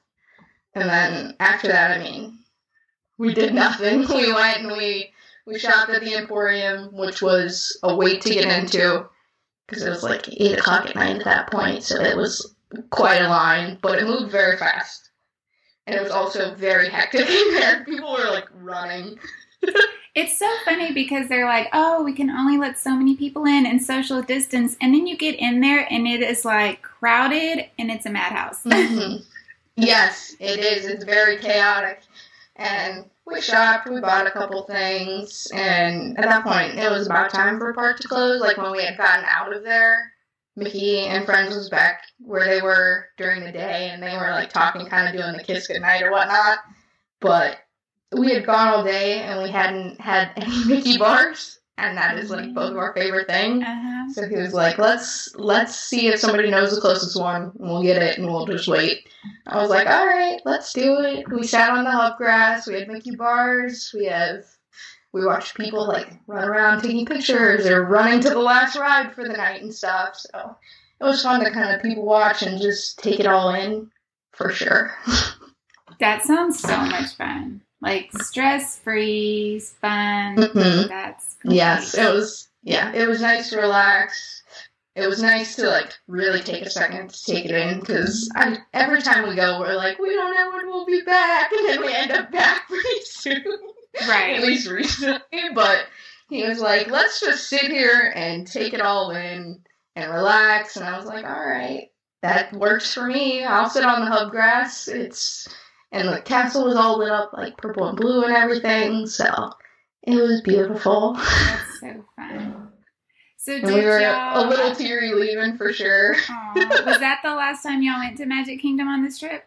And then after that, I mean, we did nothing. We went and we we shopped at the Emporium, which was a wait to get into. Because it was like eight o'clock at night at that point, so it was quite a line, but it moved very fast. And it was also very hectic in there. People were like running. It's so funny because they're like, oh, we can only let so many people in and social distance. And then you get in there and it is like crowded and it's a madhouse. Mm-hmm. Yes, it is. It's very chaotic. And we shopped, we bought a couple things, and at that point, it was about time for park to close. Like, when we had gotten out of there, Mickey and friends was back where they were during the day, and they were, like, talking, kind of doing the kiss goodnight or whatnot. But we had gone all day, and we hadn't had any Mickey bars, and that is, like, both of our favorite thing. Uh-huh. So he was like, let's let's see if somebody knows the closest one, and we'll get it, and we'll just wait. I was like, all right, let's do it. We sat on the hub grass. We had Mickey bars. We have we watched people like run around taking pictures or running to the last ride for the night and stuff. So it was fun to kind of people watch and just take it all in, for sure. That sounds so much fun. Like stress-free, fun. Mhm. That's complete. Yes, it was. Yeah, it was nice to relax. It was nice to, like, really take a second to take it in, because every time we go, we're like, we don't know when we'll be back, and then we end up back pretty soon. Right. At least recently, but he was like, let's just sit here and take it all in and relax, and I was like, alright, that works for me. I'll sit on the hub grass. It's, and the castle was all lit up, like, purple and blue and everything, so it was beautiful. That's so fun. So did And we were y'all... a little teary leaving for sure. Aw, was that the last time y'all went to Magic Kingdom on this trip?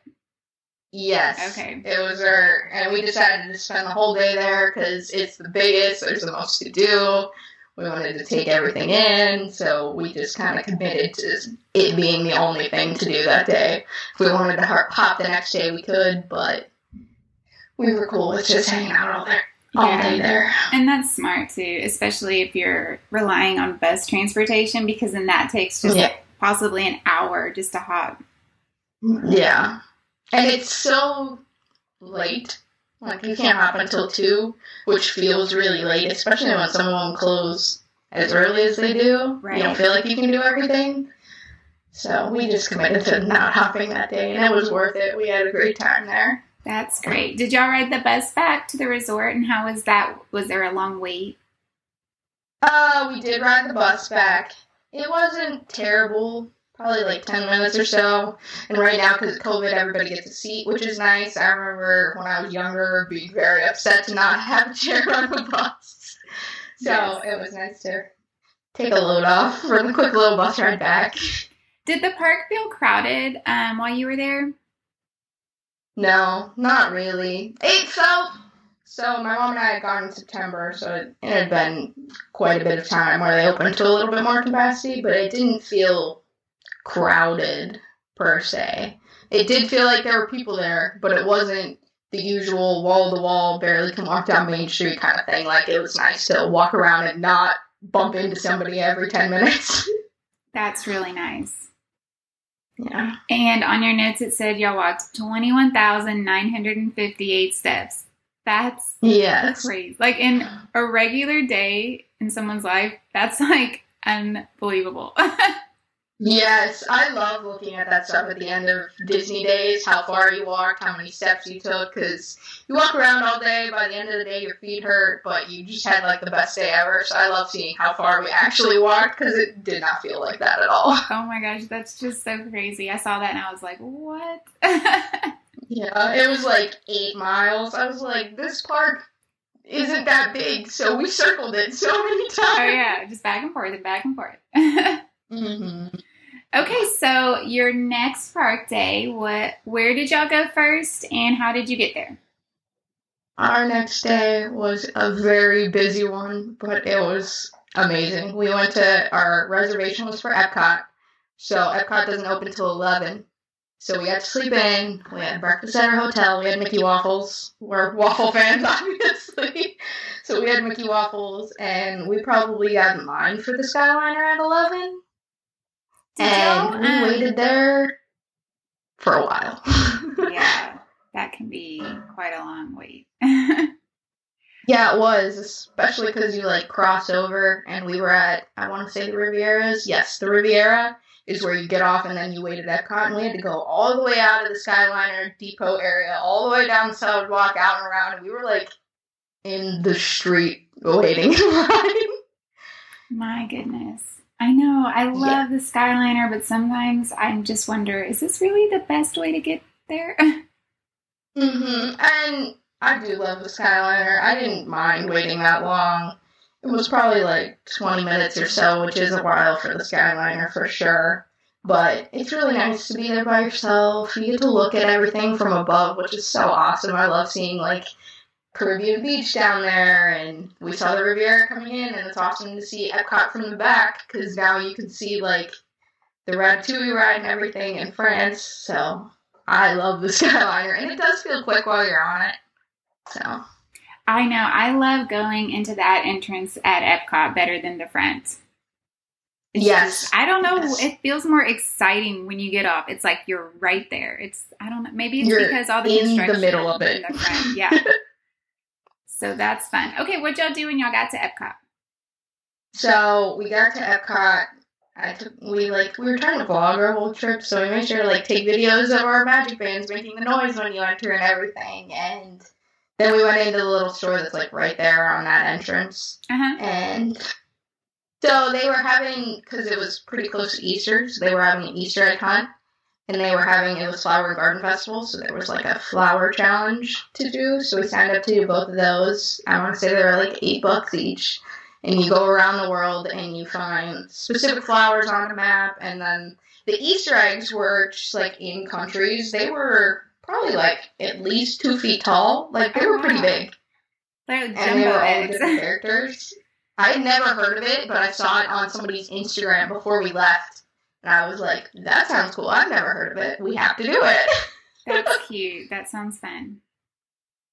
Yes. Okay. It was our, and we decided to spend the whole day there because it's the biggest, there's the most to do. We wanted to take everything in, so we just kind of committed to it being the only thing to do that day. If we wanted to hop the next day, we could, but we were cool with just hanging out all there. all Yeah. day there. And that's smart too, especially if you're relying on bus transportation, because then that takes just Yeah. possibly an hour just to hop. Yeah. And it's so late. Like, you can't hop until two, which feels really late, especially when some of them close as early as they do. Right. You don't feel like you can do everything. So we just committed to not hopping that day, and it was worth it. We had a great time there. That's great. Did y'all ride the bus back to the resort, and how was that? Was there a long wait? Uh, we did ride the bus back. It wasn't terrible. Probably like ten minutes or so. And right now, because of COVID, everybody gets a seat, which is nice. I remember when I was younger being very upset to not have a chair on the bus. So Yes. it was nice to take a load off for the quick little bus ride back. Did the park feel crowded um, while you were there? No, not really. It felt... So my mom and I had gone in September, so it, it had been quite a bit of time where they opened to a little bit more capacity, but it didn't feel crowded per se. It did feel like there were people there, but it wasn't the usual wall-to-wall, barely can walk down Main Street kind of thing. Like, it was nice to walk around and not bump into somebody every ten minutes. That's really nice. Yeah. And on your notes, it said y'all walked twenty-one thousand nine hundred fifty-eight steps. That's Yes. crazy. Like, in a regular day in someone's life, that's, like, unbelievable. Yes, I love looking at that stuff at the end of Disney days, how far you walked, how many steps you took, because you walk around all day, by the end of the day your feet hurt, but you just had like the best day ever, so I love seeing how far we actually walked, because it did not feel like that at all. Oh my gosh, that's just so crazy. I saw that and I was like, what? Yeah, it was like eight miles. I was like, this park isn't that big, so we circled it so many times. Oh yeah, just back and forth and back and forth. Mm-hmm. Okay, so your next park day, what? Where did y'all go first, and how did you get there? Our next day was a very busy one, but it was amazing. We went to, our reservation was for Epcot, so Epcot doesn't open until eleven. So we had to sleep in, we had breakfast at our hotel, we had Mickey Waffles. We're waffle fans, obviously. So we had Mickey Waffles, and we probably got in line for the Skyliner at eleven. Did And y'all, we um, waited there for a while. Yeah, that can be quite a long wait. Yeah, it was, especially because you, like, cross over, and we were at, I want to say the Rivieras. Yes, the Riviera is where you get off, and then you wait at Epcot, and we had to go all the way out of the Skyliner depot area, all the way down the sidewalk, out and around, and we were, like, in the street waiting in line. My goodness. I know, I love the Skyliner, but sometimes I just wonder, is this really the best way to get there? Mm-hmm. And I do love the Skyliner. I didn't mind waiting that long. It was probably like twenty minutes or so, which is a while for the Skyliner for sure. But it's really nice to be there by yourself. You get to look at everything from above, which is so awesome. I love seeing, like, Caribbean Beach down there, and we saw the Riviera coming in, and it's awesome to see Epcot from the back, because now you can see, like, the Ratatouille ride and everything in France, so I love the Skyliner, and it does feel quick while you're on it, so. I know, I love going into that entrance at Epcot better than the front. It's Yes. just- I don't know, Yes. it feels more exciting when you get off. It's like you're right there. It's, I don't know, maybe it's You're because all the in the construction middle of in it. the front. Yeah. So that's fun. Okay, what'd y'all do when y'all got to Epcot? So we got to Epcot. I took we like we were trying to vlog our whole trip, so we made sure to like take videos of our magic bands making the noise when you enter and everything. And then we went into the little store that's like right there on that entrance. Uh-huh. And so they were having, because it was pretty close to Easter, so they were having an Easter egg hunt. And they were having, it was Flower and Garden Festival, so there was like a flower challenge to do. So we signed up to do both of those. I want to say they were like eight bucks each. And you go around the world and you find specific flowers on the map. And then the Easter eggs were just like in countries. They were probably like at least two feet tall. Like they were pretty big. They're And jumbo they were all eggs. different characters. I had never heard of it, but I saw it on somebody's Instagram before we left. And I was like, that sounds cool. I've never heard of it. We have to do it. That's cute. That sounds fun.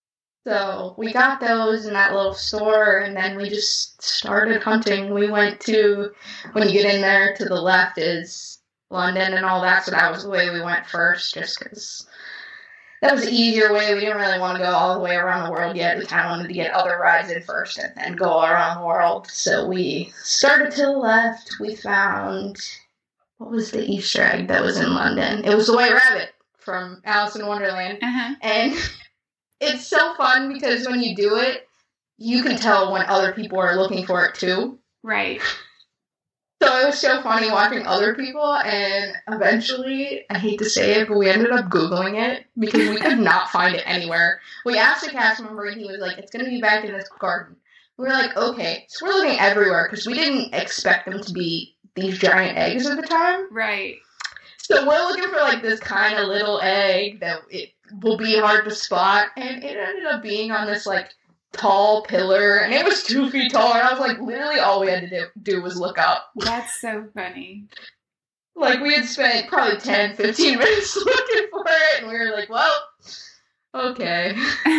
So we got those in that little store, and then we just started hunting. We went to, when you get in there, to the left is London and all that, so that was the way we went first, just because that was the easier way. We didn't really want to go all the way around the world yet. We kind of wanted to get other rides in first and then go around the world. So we started to the left. We found, what was the Easter egg that was in London? It was the White Rabbit from Alice in Wonderland. Uh-huh. And it's so fun because when you do it, you can tell when other people are looking for it too. Right. So it was so funny watching other people, and eventually, I hate to say it, but we ended up Googling it because we could not find it anywhere. We asked a cast member, and he was like, it's going to be back in this garden. We were like, okay. So we're looking everywhere because we didn't expect them to be these giant eggs at the time. Right. So we're looking for like this kind of little egg that it will be hard to spot, and it ended up being on this like tall pillar, and it was two feet tall, and I was like, literally all we had to do, do was look up. That's so funny. Like, we had spent probably ten, fifteen minutes looking for it, and we were like, well, okay.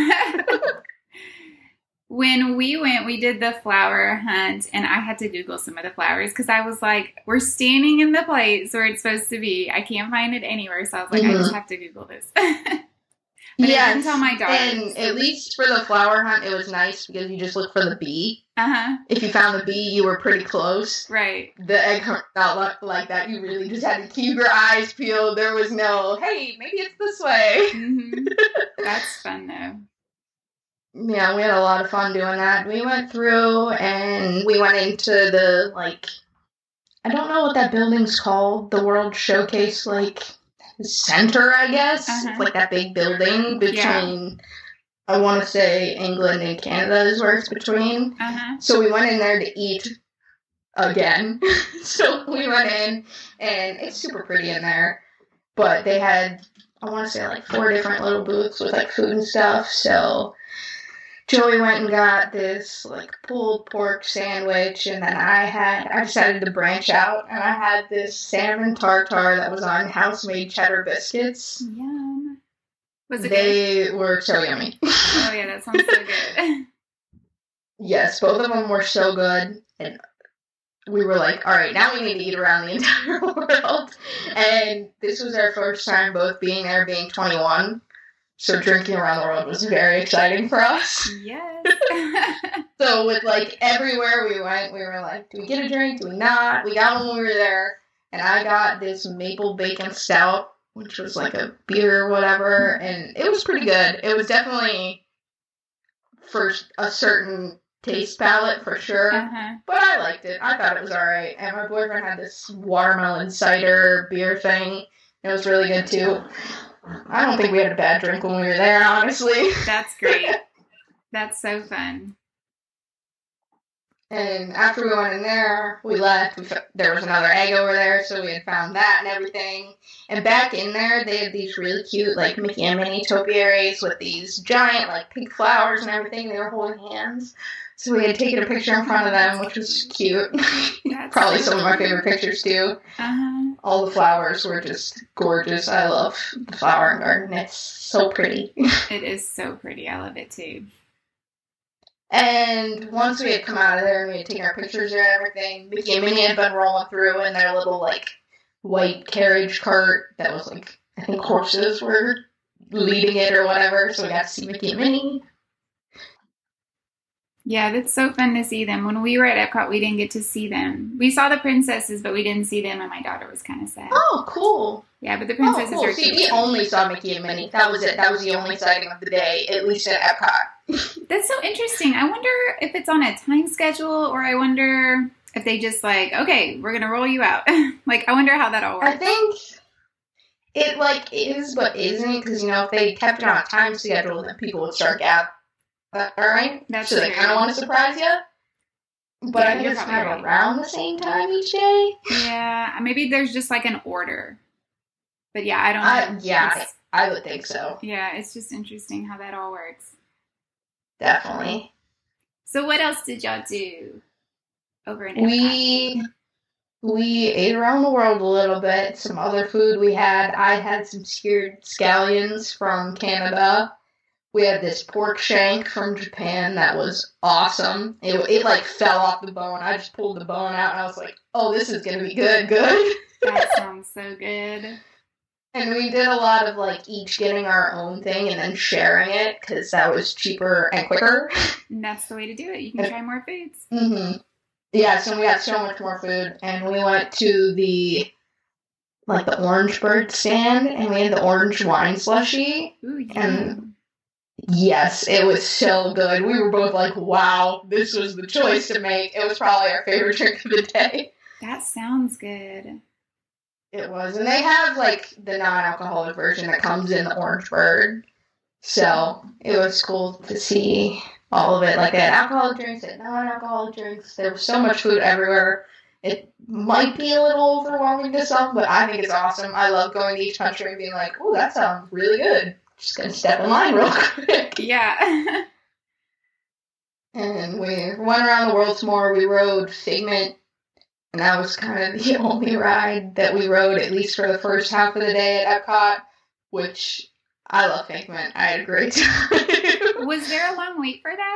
When we went, we did the flower hunt, and I had to Google some of the flowers because I was like, we're standing in the place where it's supposed to be. I can't find it anywhere, so I was like, mm-hmm. I just have to Google this. But yes, I didn't tell my daughter. And at least for the flower hunt, it was nice because you just look for the bee. Uh-huh. If you found the bee, you were pretty close. Right. The egg hunt not like that. You really just had to keep your eyes peeled. There was no, hey, maybe it's this way. Mm-hmm. That's fun, though. Yeah, we had a lot of fun doing that. We went through and we went into the, like, I don't know what that building's called. The World Showcase, like, center, I guess. Uh-huh. It's like that big building between, yeah. I want to say England and Canada is where it's between. Uh-huh. So we went in there to eat again. So we went in, and it's super pretty in there. But they had, I want to say, like four different little booths with like food and stuff. So Joey went and got this, like, pulled pork sandwich, and then I had, I decided to branch out, and I had this salmon tartare that was on house-made cheddar biscuits. Yum. Was it They good? were so yummy. Oh, yeah, that sounds so good. Yes, both of them were so good, and we were like, all right, now we need to eat around the entire world. And this was our first time both being there, being twenty-one. So drinking around the world was very exciting for us. Yes. So with, like, everywhere we went, we were like, do we get a drink? Do we not? We got one when we were there. And I got this maple bacon stout, which was like a beer or whatever. And it was pretty good. It was definitely for a certain taste palette, for sure. Uh-huh. But I liked it. I thought it was all right. And my boyfriend had this watermelon cider beer thing. It was really good, too. I don't think we had a bad drink when we were there, honestly. That's great. That's so fun. And after we went in there, we left. We f- there was another egg over there, so we had found that and everything. And back in there, they had these really cute, like, Mickey and Minnie topiaries with these giant, like, pink flowers and everything. They were holding hands. So we had taken a picture in front of them, which was cute. Probably some of my favorite pictures, too. Uh-huh. All the flowers were just gorgeous. I love the flower garden. It's so pretty. It is so pretty. I love it, too. And once we had come out of there and we had taken our pictures and everything, Mickey and Minnie had been rolling through in their little, like, white carriage cart that was, like, I think horses were leading it or whatever. So we got to see Mickey and Minnie. Yeah, that's so fun to see them. When we were at Epcot, we didn't get to see them. We saw the princesses, but we didn't see them, and my daughter was kind of sad. Oh, cool. Yeah, but the princesses oh, cool. are See, cute. we only saw Mickey and Minnie. That was it. That was the only sighting of the day, at least at Epcot. That's so interesting. I wonder if it's on a time schedule, or I wonder if they just like, okay, we're going to roll you out. Like, I wonder how that all works. I think it, like, is but isn't, because, you know, if they kept it on a time schedule, then people would start gathering. All right, That's so they kind of want to surprise you, but Yeah, I think you're it's probably kind of right. around the same time each day. Yeah, maybe there's just like an order. But yeah, I don't know. Uh, yeah, It's- I would think so. yeah, it's just interesting how that all works. Definitely. So what else did y'all do over in Epcot? We we ate around the world a little bit. Some other food we had. I had some seared scallions from Canada, We had this pork shank from Japan that was awesome. It, it like fell off the bone. I just pulled the bone out and I was like, oh, this is going to be good, good. That sounds so good. And we did a lot of like each getting our own thing and then sharing it because that was cheaper and quicker. And that's the way to do it. You can try more foods. Mm-hmm. Yeah, so we had so much more food. And we went to the, like the Orange Bird stand and we had the orange wine slushie. Ooh, yeah. And yes, it was so good. We were both like, wow, this was the choice to make. It was probably our favorite drink of the day. That sounds good. It was. And they have, like, the non-alcoholic version that comes in the Orange Bird. So, it was cool to see all of it. Like, they had alcoholic drinks, they had non-alcoholic drinks. There was so much food everywhere. It might be a little overwhelming to some, but I think it's awesome. I love going to each country and being like, oh, that sounds really good. Just gonna step in line real quick. Yeah. And we went around the world some more. We rode Figment, and that was kind of the only ride that we rode, at least for the first half of the day at Epcot, which I love Figment. I had a great time. Was there a long wait for that?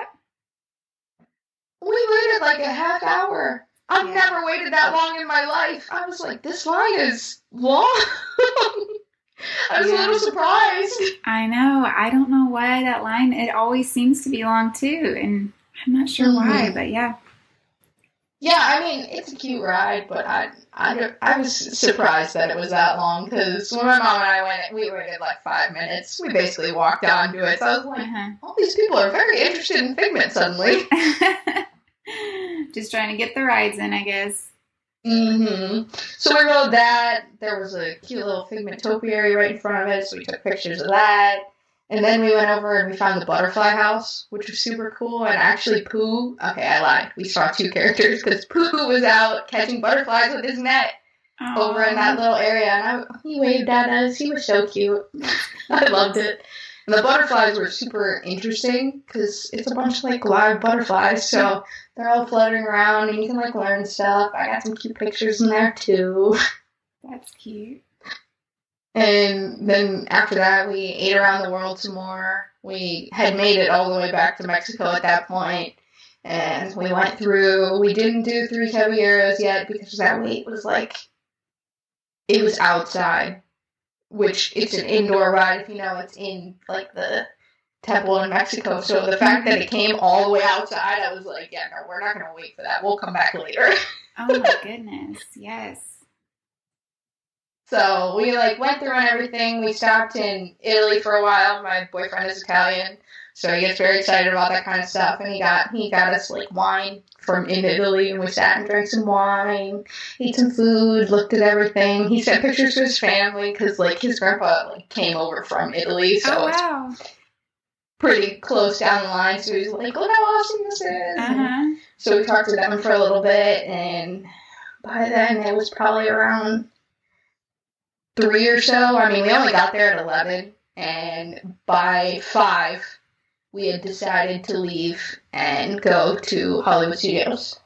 We waited like a half hour. I've Yeah. never waited that long in my life. I was like, this line is long. I was Yeah. a little surprised. I know. I don't know why that line, it always seems to be long too. And I'm not sure why, Mhm. but yeah. Yeah, I mean, it's a cute ride, but I, I, I was surprised that it was that long, because when my mom and I went, we waited like five minutes. We basically walked on to it, so I was like, Uh-huh. all these people are very interested in Figment suddenly. Just trying to get the rides in, I guess. Mm-hmm. So we rode that. There was a cute little Figment topiary right in front of it, so we took pictures of that. And then we went over and we found the butterfly house, which was super cool. And actually, Pooh, okay, I lied. We saw two characters because Pooh was out catching butterflies with his net Aww. over in that little area. And I, he waved at us. He was so cute. I loved it. And the butterflies were super interesting because it's a bunch of like live butterflies. So they're all fluttering around and you can like learn stuff. I got some cute pictures in there too. That's cute. And then after that, we ate around the world some more. We had made it all the way back to Mexico at that point. And we went through, we didn't do Three Caballeros yet because that wait was like, it was outside, which it's an indoor ride, if you know, it's in like the temple in Mexico. So the fact that it came all the way outside, I was like, yeah, no, we're not going to wait for that. We'll come back later. Oh my goodness. Yes. So we like went through and everything. We stopped in Italy for a while. My boyfriend is Italian, so he gets very excited about that kind of stuff. And he got he got us like wine from in Italy, and we sat and drank some wine, ate some food, looked at everything. He sent pictures to his family because like his grandpa like came over from Italy, so Oh, wow. it's pretty close down the line. So he was like, "Look how awesome this is!" Uh-huh. So we talked to them for a little bit, and by then it was probably around three or so. I mean, we only got there at eleven, and by five, we had decided to leave and go to Hollywood Studios.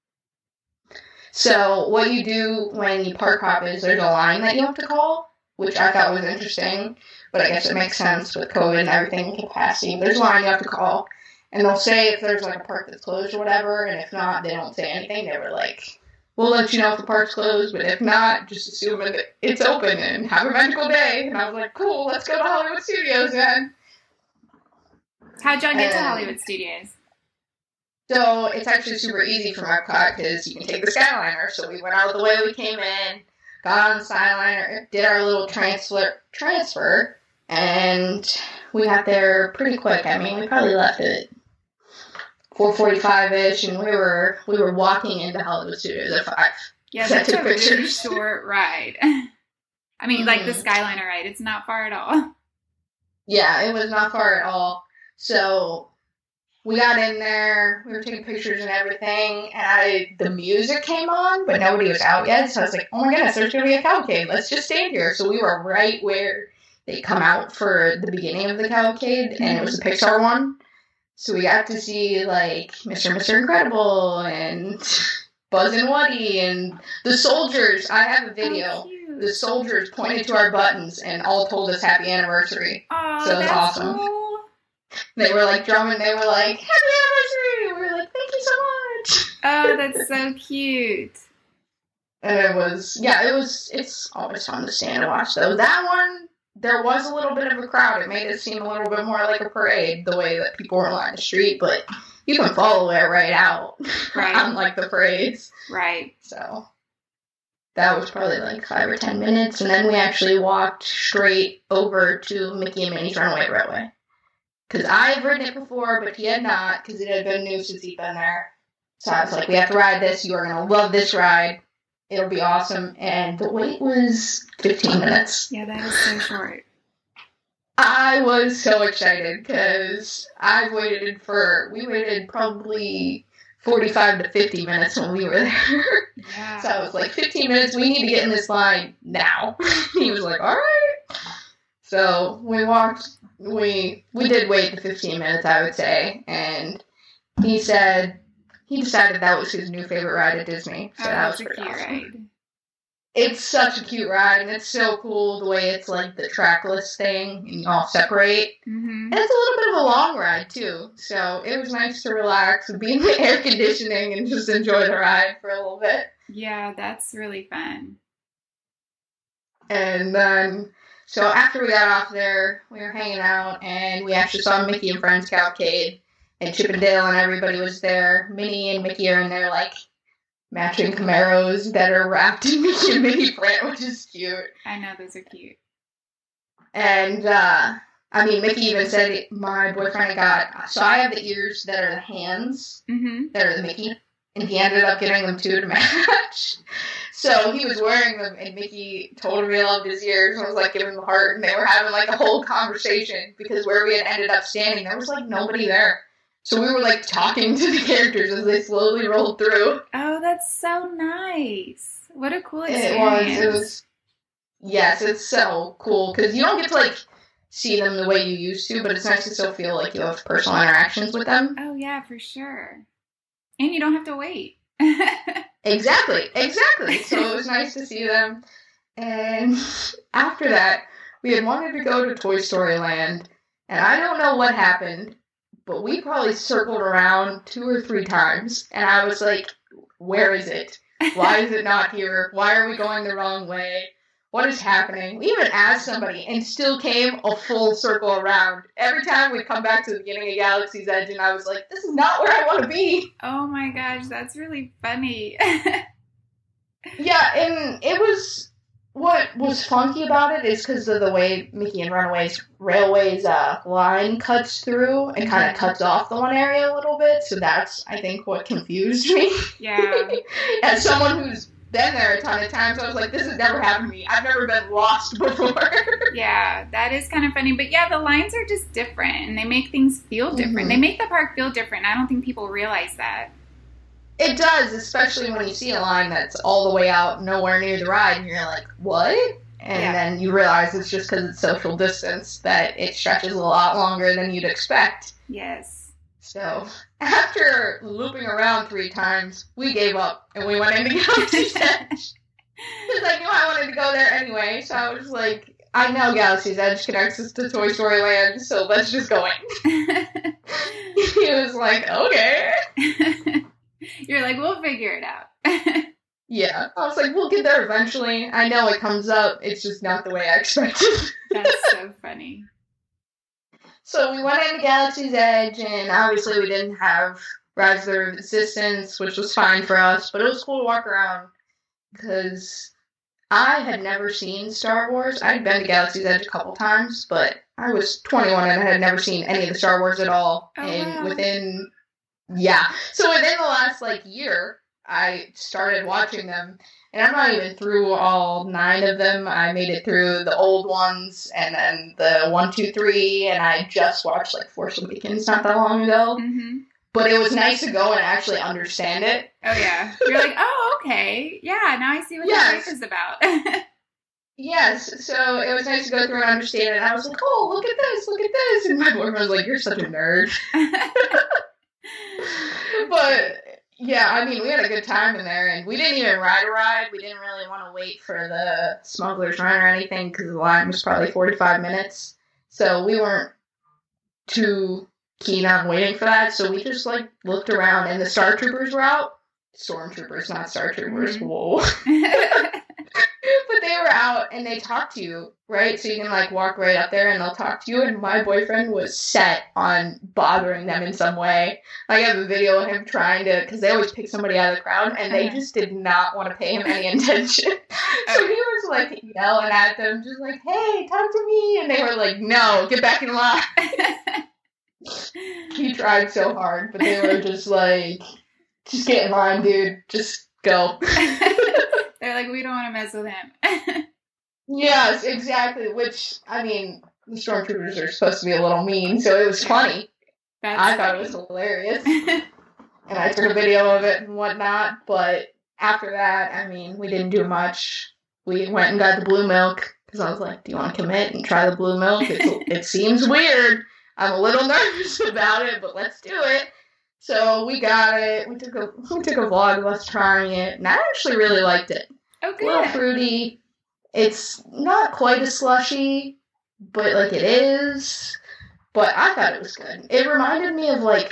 So what you do when you park hop is there's a line that you have to call, which I thought was interesting, but I guess it makes sense with COVID and everything and capacity. There's a line you have to call, and they'll say if there's like a park that's closed or whatever, and if not, they don't say anything. They were like, we'll let you know if the park's closed, but if not, just assume that it's open and have a magical day. And I was like, cool, let's go to Hollywood Studios then. How'd y'all get to And- Hollywood Studios? So it's actually super easy from Epcot because you can take the Skyliner. So we went out the way we came in, got on the Skyliner, did our little transfer, transfer, and we got there pretty quick. I mean, we probably left at four forty-five-ish, and we were we were walking into Hollywood Studios at five. Yeah, I that's took a really pictures. short ride. I mean, like the Mhm. Skyliner ride. It's not far at all. Yeah, it was not far at all. So we got in there, we were taking pictures and everything, and I, the music came on, but nobody was out yet. So I was like, oh my goodness, there's going to be a cavalcade. Let's just stand here. So we were right where they come out for the beginning of the cavalcade, and it was a Pixar one. So we got to see, like, Mister and Mister Incredible, and Buzz and Woody, and the soldiers. I have a video. Oh, cute. The soldiers pointed to our buttons and all told us happy anniversary. Oh, so it was that's awesome. cool. They were like drumming. They were like, "Happy anniversary!" And we were like, "Thank you so much." Oh, that's so cute. And it was, yeah, it was. It's always fun to stand and watch though. That one, there was a little bit of a crowd. It made it seem a little bit more like a parade, the way that people were lining the street. But you can follow it right out, right? Unlike the parades, right? So that was probably like five or ten minutes, and then we actually walked straight over to Mickey and Minnie's Runaway Railway. Because I've ridden it before, but he had not, because it had been new since he'd been there. So I was like, we have to ride this. You are going to love this ride. It'll be awesome. And the wait was fifteen minutes. Yeah, that is so short. I was so excited, because I waited for, we waited probably forty-five to fifty minutes when we were there. Yeah. So I was like, fifteen minutes, we need to get in this line now. He was like, all right. So we walked, we we did wait the fifteen minutes, I would say, and he said, he decided that was his new favorite ride at Disney. So oh, that was a pretty cute awesome. Ride. It's such a cute ride, and it's so cool the way it's like the trackless thing, and you all separate. Mm-hmm. And it's a little bit of a long ride, too. So it was nice to relax and be in the air conditioning and just enjoy the ride for a little bit. Yeah, that's really fun. And then, so after we got off there, we were hanging out, and we actually saw Mickey and Friends Cavalcade, and Chip and Dale and everybody was there. Minnie and Mickey are in their, like, matching Camaros that are wrapped in Mickey and Minnie print, which is cute. I know, those are cute. And, uh, I mean, Mickey even said, my boyfriend got, so I have the ears that are the hands, mm-hmm. that are the Mickey, and he ended up getting them two to match. So he was wearing them, and Mickey totally loved his ears and was, like, giving him a heart, and they were having, like, a whole conversation, because where we had ended up standing, there was, like, nobody there. So we were, like, talking to the characters as they slowly rolled through. Oh, that's so nice. What a cool experience. It was, it was, yes, it's so cool, because you don't get to, like, see them the way you used to, but it's nice to still feel like you have personal interactions with them. Oh, yeah, for sure. And you don't have to wait. Exactly, exactly. So it was nice to see them. And after that, we had wanted to go to Toy Story Land, and I don't know what happened, but we probably circled around two or three times, and I was like, where is it? Why is it not here? Why are we going the wrong way? What is happening? We even asked somebody and still came a full circle around. Every time we come back to the beginning of Galaxy's Edge, and I was like, this is not where I want to be. Oh my gosh, that's really funny. Yeah, and it was, what was funky about it is because of the way Mickey and Runaways Railway's uh, line cuts through and kind of cuts off the one area a little bit. So that's, I think, what confused me. Yeah. As someone who's been there a ton of times, I was like, this has never happened to me. I've never been lost before. Yeah, that is kind of funny. But yeah, the lines are just different, and they make things feel different. Mm-hmm. They make the park feel different. I don't think people realize that. It does, especially when you see a line that's all the way out, nowhere near the ride, and you're like, what? And yeah. Then you realize it's just because it's social distance that it stretches a lot longer than you'd expect. Yes. So, after looping around three times, we gave up, and we went into Galaxy's Edge. Because I knew I wanted to go there anyway, so I was like, I know Galaxy's Edge connects us to Toy Story Land, so let's just go in. He was like, okay. You're like, we'll figure it out. Yeah. I was like, we'll get there eventually. I know it comes up. It's just not the way I expected. That's so funny. So we went into Galaxy's Edge, and obviously we didn't have Rise of the Resistance, which was fine for us, but it was cool to walk around, because I had never seen Star Wars. I'd been to Galaxy's Edge a couple times, but I was twenty-one and I had never seen any of the Star Wars at all. Oh, and wow. within... Yeah. So within the last, like, year, I started watching them. And I'm not even through all nine of them. I made it through the old ones, and then the one, two, three, and I just watched, like, Force Awakens not that long ago. Mm-hmm. But it was nice to go and actually understand it. Oh, yeah. You're like, oh, okay. Yeah, now I see what yes. the life is about. Yes, so it was nice to go through and understand it. And I was like, oh, look at this, look at this. And my boyfriend was like, you're such a nerd. But, yeah, I mean, we had a good time in there, and we didn't even ride a ride. We didn't really want to wait for the Smuggler's Run or anything, because the line was probably forty-five minutes. So we weren't too keen on waiting for that, so we just, like, looked around, and the Star Troopers were out. Stormtroopers, not Star Troopers. Mm-hmm. Whoa. But they were out, and they talked to you, right? So you can, like, walk right up there, and they'll talk to you, and my boyfriend was set on bothering them in some way. Like, I have a video of him trying to, because they always pick somebody out of the crowd, and they just did not want to pay him any attention. So he was, like, yelling at them, just like, hey, talk to me, and they were like, no, get back in line. He tried so hard, but they were just like, just get in line, dude, just go. They're like, we don't want to mess with him. Yes, exactly. Which, I mean, the Stormtroopers are supposed to be a little mean, so it was funny. That's I thought funny. it was hilarious. And I took a video of it and whatnot, but after that, I mean, we didn't do much. We went and got the blue milk, because I was like, do you want to commit and try the blue milk? It's, it seems weird. I'm a little nervous about it, but let's do it. So we got it. We took a we took a vlog of us trying it, and I actually really liked it. Oh, A little good. fruity. It's not quite as slushy, but like it is. But I thought it was good. It reminded me of like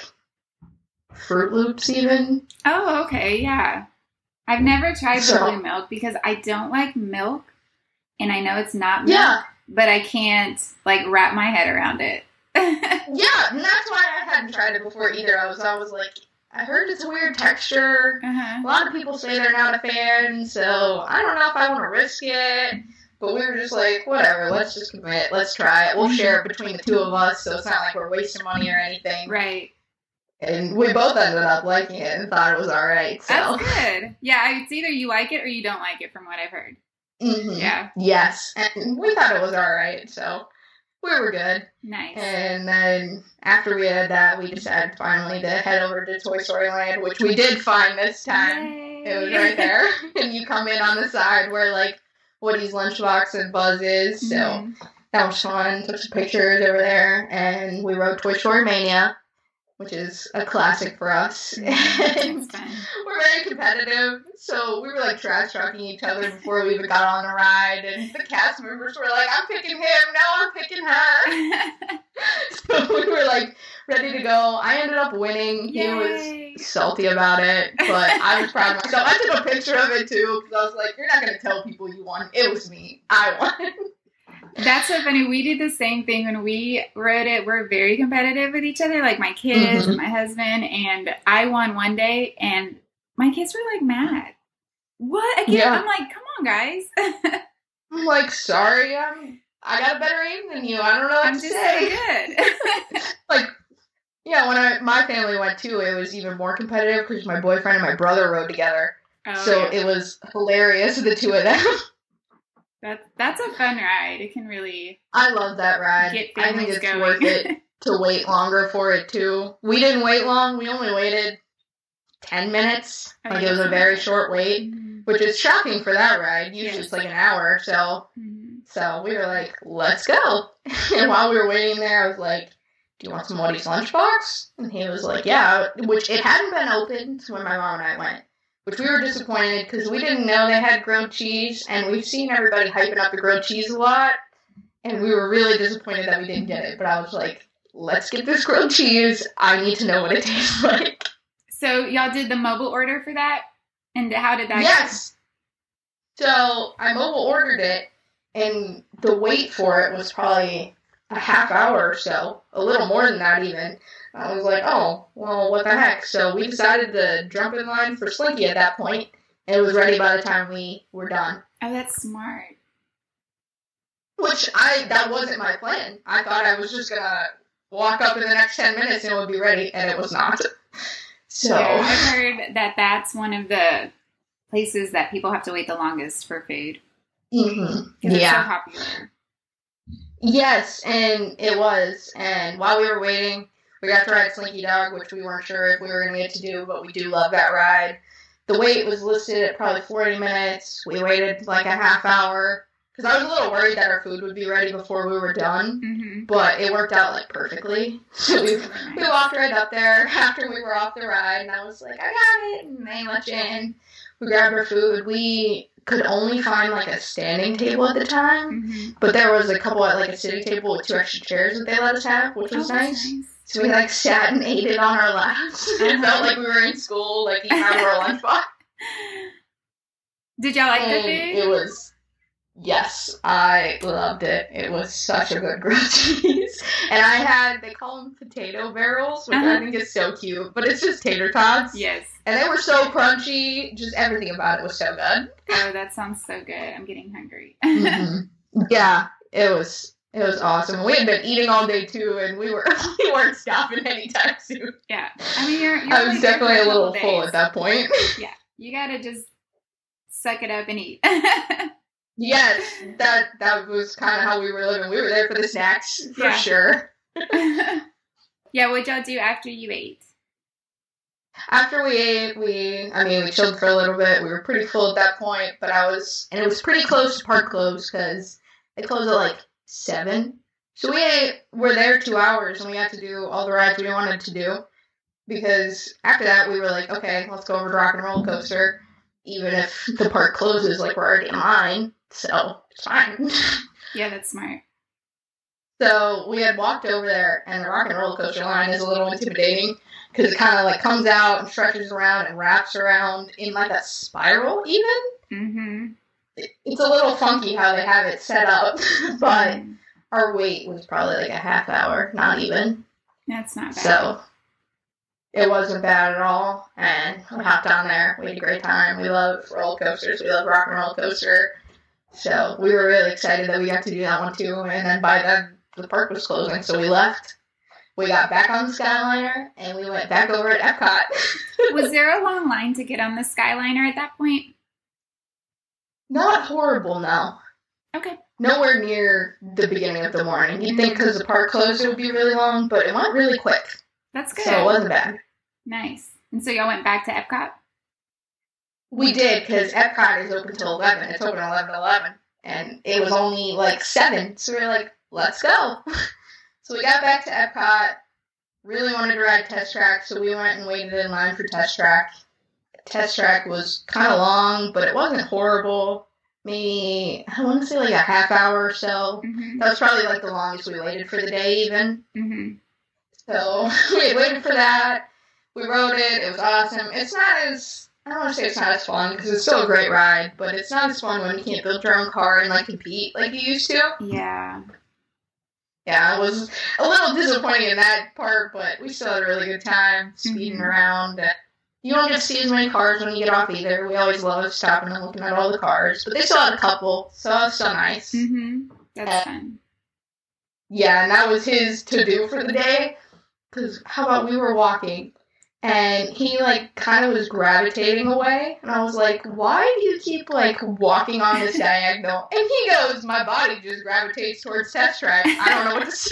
Fruit Loops, even. Oh, okay, yeah. I've never tried the So- blue milk because I don't like milk, and I know it's not milk, Yeah, but I can't, like, wrap my head around it. yeah, and that's why I hadn't tried it before either. I was always like, I heard it's a weird texture. Uh-huh. A lot of people say they're not a fan, so I don't know if I want to risk it. But we were just like, whatever, let's just commit, let's try it. We'll share it between the two of us, so it's not like we're wasting money or anything. Right. And we both ended up liking it and thought it was alright, so. That's good. Yeah, it's either you like it or you don't like it, from what I've heard. Mhm. Yeah. Yes, and we thought it was alright, so we were good. Nice. And then after we had that, we decided finally to head over to Toy Story Land, which we did find this time. Yay. It was right there. And you come in on the side where, like, Woody's lunchbox and Buzz is. So Mhm. that was fun. Took some pictures over there. And we rode Toy Story Mania, which is a classic for us. And That's fun. we're very competitive. So we were, like, trash talking each other before we even got on the ride. And the cast members were like, I'm picking him. No, I'm picking her. So we were, like, ready to go. I ended up winning. He Yay. was salty about it, but I was proud of myself. I took a picture of it, too, because I was like, you're not going to tell people you won. It was me. I won. That's so funny. We did the same thing when we rode it. We're very competitive with each other, like my kids Mhm. and my husband. And I won one day, and my kids were like mad. What? Again? Yeah. I'm like, come on, guys. I'm like, sorry, I'm, I got a better aim than you. I don't know what I'm to just say. so good. Like, yeah, when I my family went, too, it was even more competitive because my boyfriend and my brother rode together. Oh, so yeah. it was hilarious, the two of them. That, that's a fun ride. It can really I love that ride. get I think families it's going. worth it to wait longer for it, too. We didn't wait long. We only waited ten minutes. Oh, Like, it was a that's very nice. short wait, Mhm. which is shocking for that ride. Usually Yes. it's like an hour, so Mhm. so we were like, let's go. And while we were waiting there, I was like, do you want some Woody's lunchbox? And he was like, yeah, which it hadn't been opened when my mom and I went, which we were disappointed because we didn't know they had grilled cheese, and we've seen everybody hyping up the grilled cheese a lot, and we were really disappointed that we didn't get it. But I was like, let's get this grilled cheese. I need to know what it tastes like. So y'all did the mobile order for that? And how did that Yes. So I mobile ordered it, and the wait for it was probably a half hour or so, a little more than that even. I was like, oh, well, what the heck? So we decided to jump in line for Slinky at that point, and it was ready by the time we were done. go? Oh, that's smart. Which I, that wasn't my plan. I thought I was just gonna walk up in the next ten minutes and it would be ready, and it was not. So, Yeah, I've heard that that's one of the places that people have to wait the longest for food. mhm. Because Yeah. it's so popular. Yes, and it was. And while we were waiting, we got to ride Slinky Dog, which we weren't sure if we were going to get to do, but we do love that ride. The wait was listed at probably forty minutes. We waited like a half hour, because I was a little worried that our food would be ready before we were done, Mm-hmm. but it worked out, like, perfectly. So we, That's really we nice. walked right up there after we were off the ride, and I was like, I got it, and they let you in. We grabbed our food. We could only find, like, a standing table at the time, Mm-hmm. but there was a couple at, like, a sitting table with two extra chairs that they let us have, which was Oh, that's nice. So we, like, sat and ate it on our laps. It Uh-huh. felt like we were in school, like, eating out of our lunchbox. Did y'all like the And food? it was, yes, I loved it. It was such a good grilled cheese. And I had, they call them potato barrels, which Uh-huh. I think is so cute, but it's just tater tots. Yes. And they were so crunchy, just everything about it was so good. Oh, that sounds so good. I'm getting hungry. Mhm. Yeah, it was, it was awesome. We had been eating all day too, and we were, we weren't stopping anytime soon. Yeah. I mean, you're, you're I only was there for definitely a couple little full days. at that point. Yeah. You gotta just suck it up and eat. Yes, that that was kind of how we were living. We were there for the snacks, for Yeah. sure. Yeah, what'd y'all do after you ate? After we ate, we, I mean, we chilled for a little bit. We were pretty full at that point, but I was, and it was pretty close to park close because it closed at like seven. So we ate, we're there two hours and we got to do all the rides we wanted to do. Because after that, we were like, okay, let's go over to Rock and Roller Coaster. Even if the park closes, like, we're already in line. So, it's fine. Yeah, that's smart. So, we had walked over there, and the Rock and Roller Coaster line is a little intimidating. Because it kind of, like, comes out and stretches around and wraps around in, like, a spiral, even. Mm-hmm. It's a little funky how they have it set up. But our wait was probably, like, a half hour. Not even. That's not bad. So... it wasn't bad at all, and we hopped on there. We had a great time. We love roller coasters. We love Rock and Roller Coaster. So we were really excited that we got to do that one too. And then by then, the park was closing, so we left. We got back on the Skyliner, and we went back over at Epcot. Was there a long line to get on the Skyliner at that point? Not horrible, no. Okay. Nowhere near the beginning of the morning. You'd think because the park closed it would be really long, but it went really quick. That's good. So it wasn't bad. Nice. And so y'all went back to Epcot? We did, because Epcot is open till eleven. It's open eleven to eleven. And it was only, like, seven. So we were like, let's go. So we got back to Epcot. Really wanted to ride Test Track, so we went and waited in line for Test Track. Test Track was kind of long, but it wasn't horrible. Maybe, I want to say, like, a half hour or so. Mm-hmm. That was probably, like, the longest we waited for the day, even. Mm-hmm. So we had waited for that. We rode it. It was awesome. It's not as, I don't want to say it's not as fun because it's still a great ride, but it's not as fun when you can't build your own car and, like, compete like you used to. Yeah. Yeah, it was a little disappointing in that part, but we still had a really good time speeding Mhm. around. You don't get to see as many cars when you get off either. We always love stopping and looking at all the cars, but they still had a couple, so it was still nice. Mm-hmm. That's Uh, fun. Yeah, and that was his to-do for the day. Because how about we were walking, and he, like, kind of was gravitating away, and I was like, why do you keep, like, walking on this diagonal? And he goes, my body just gravitates towards Test Track. I don't know what to say.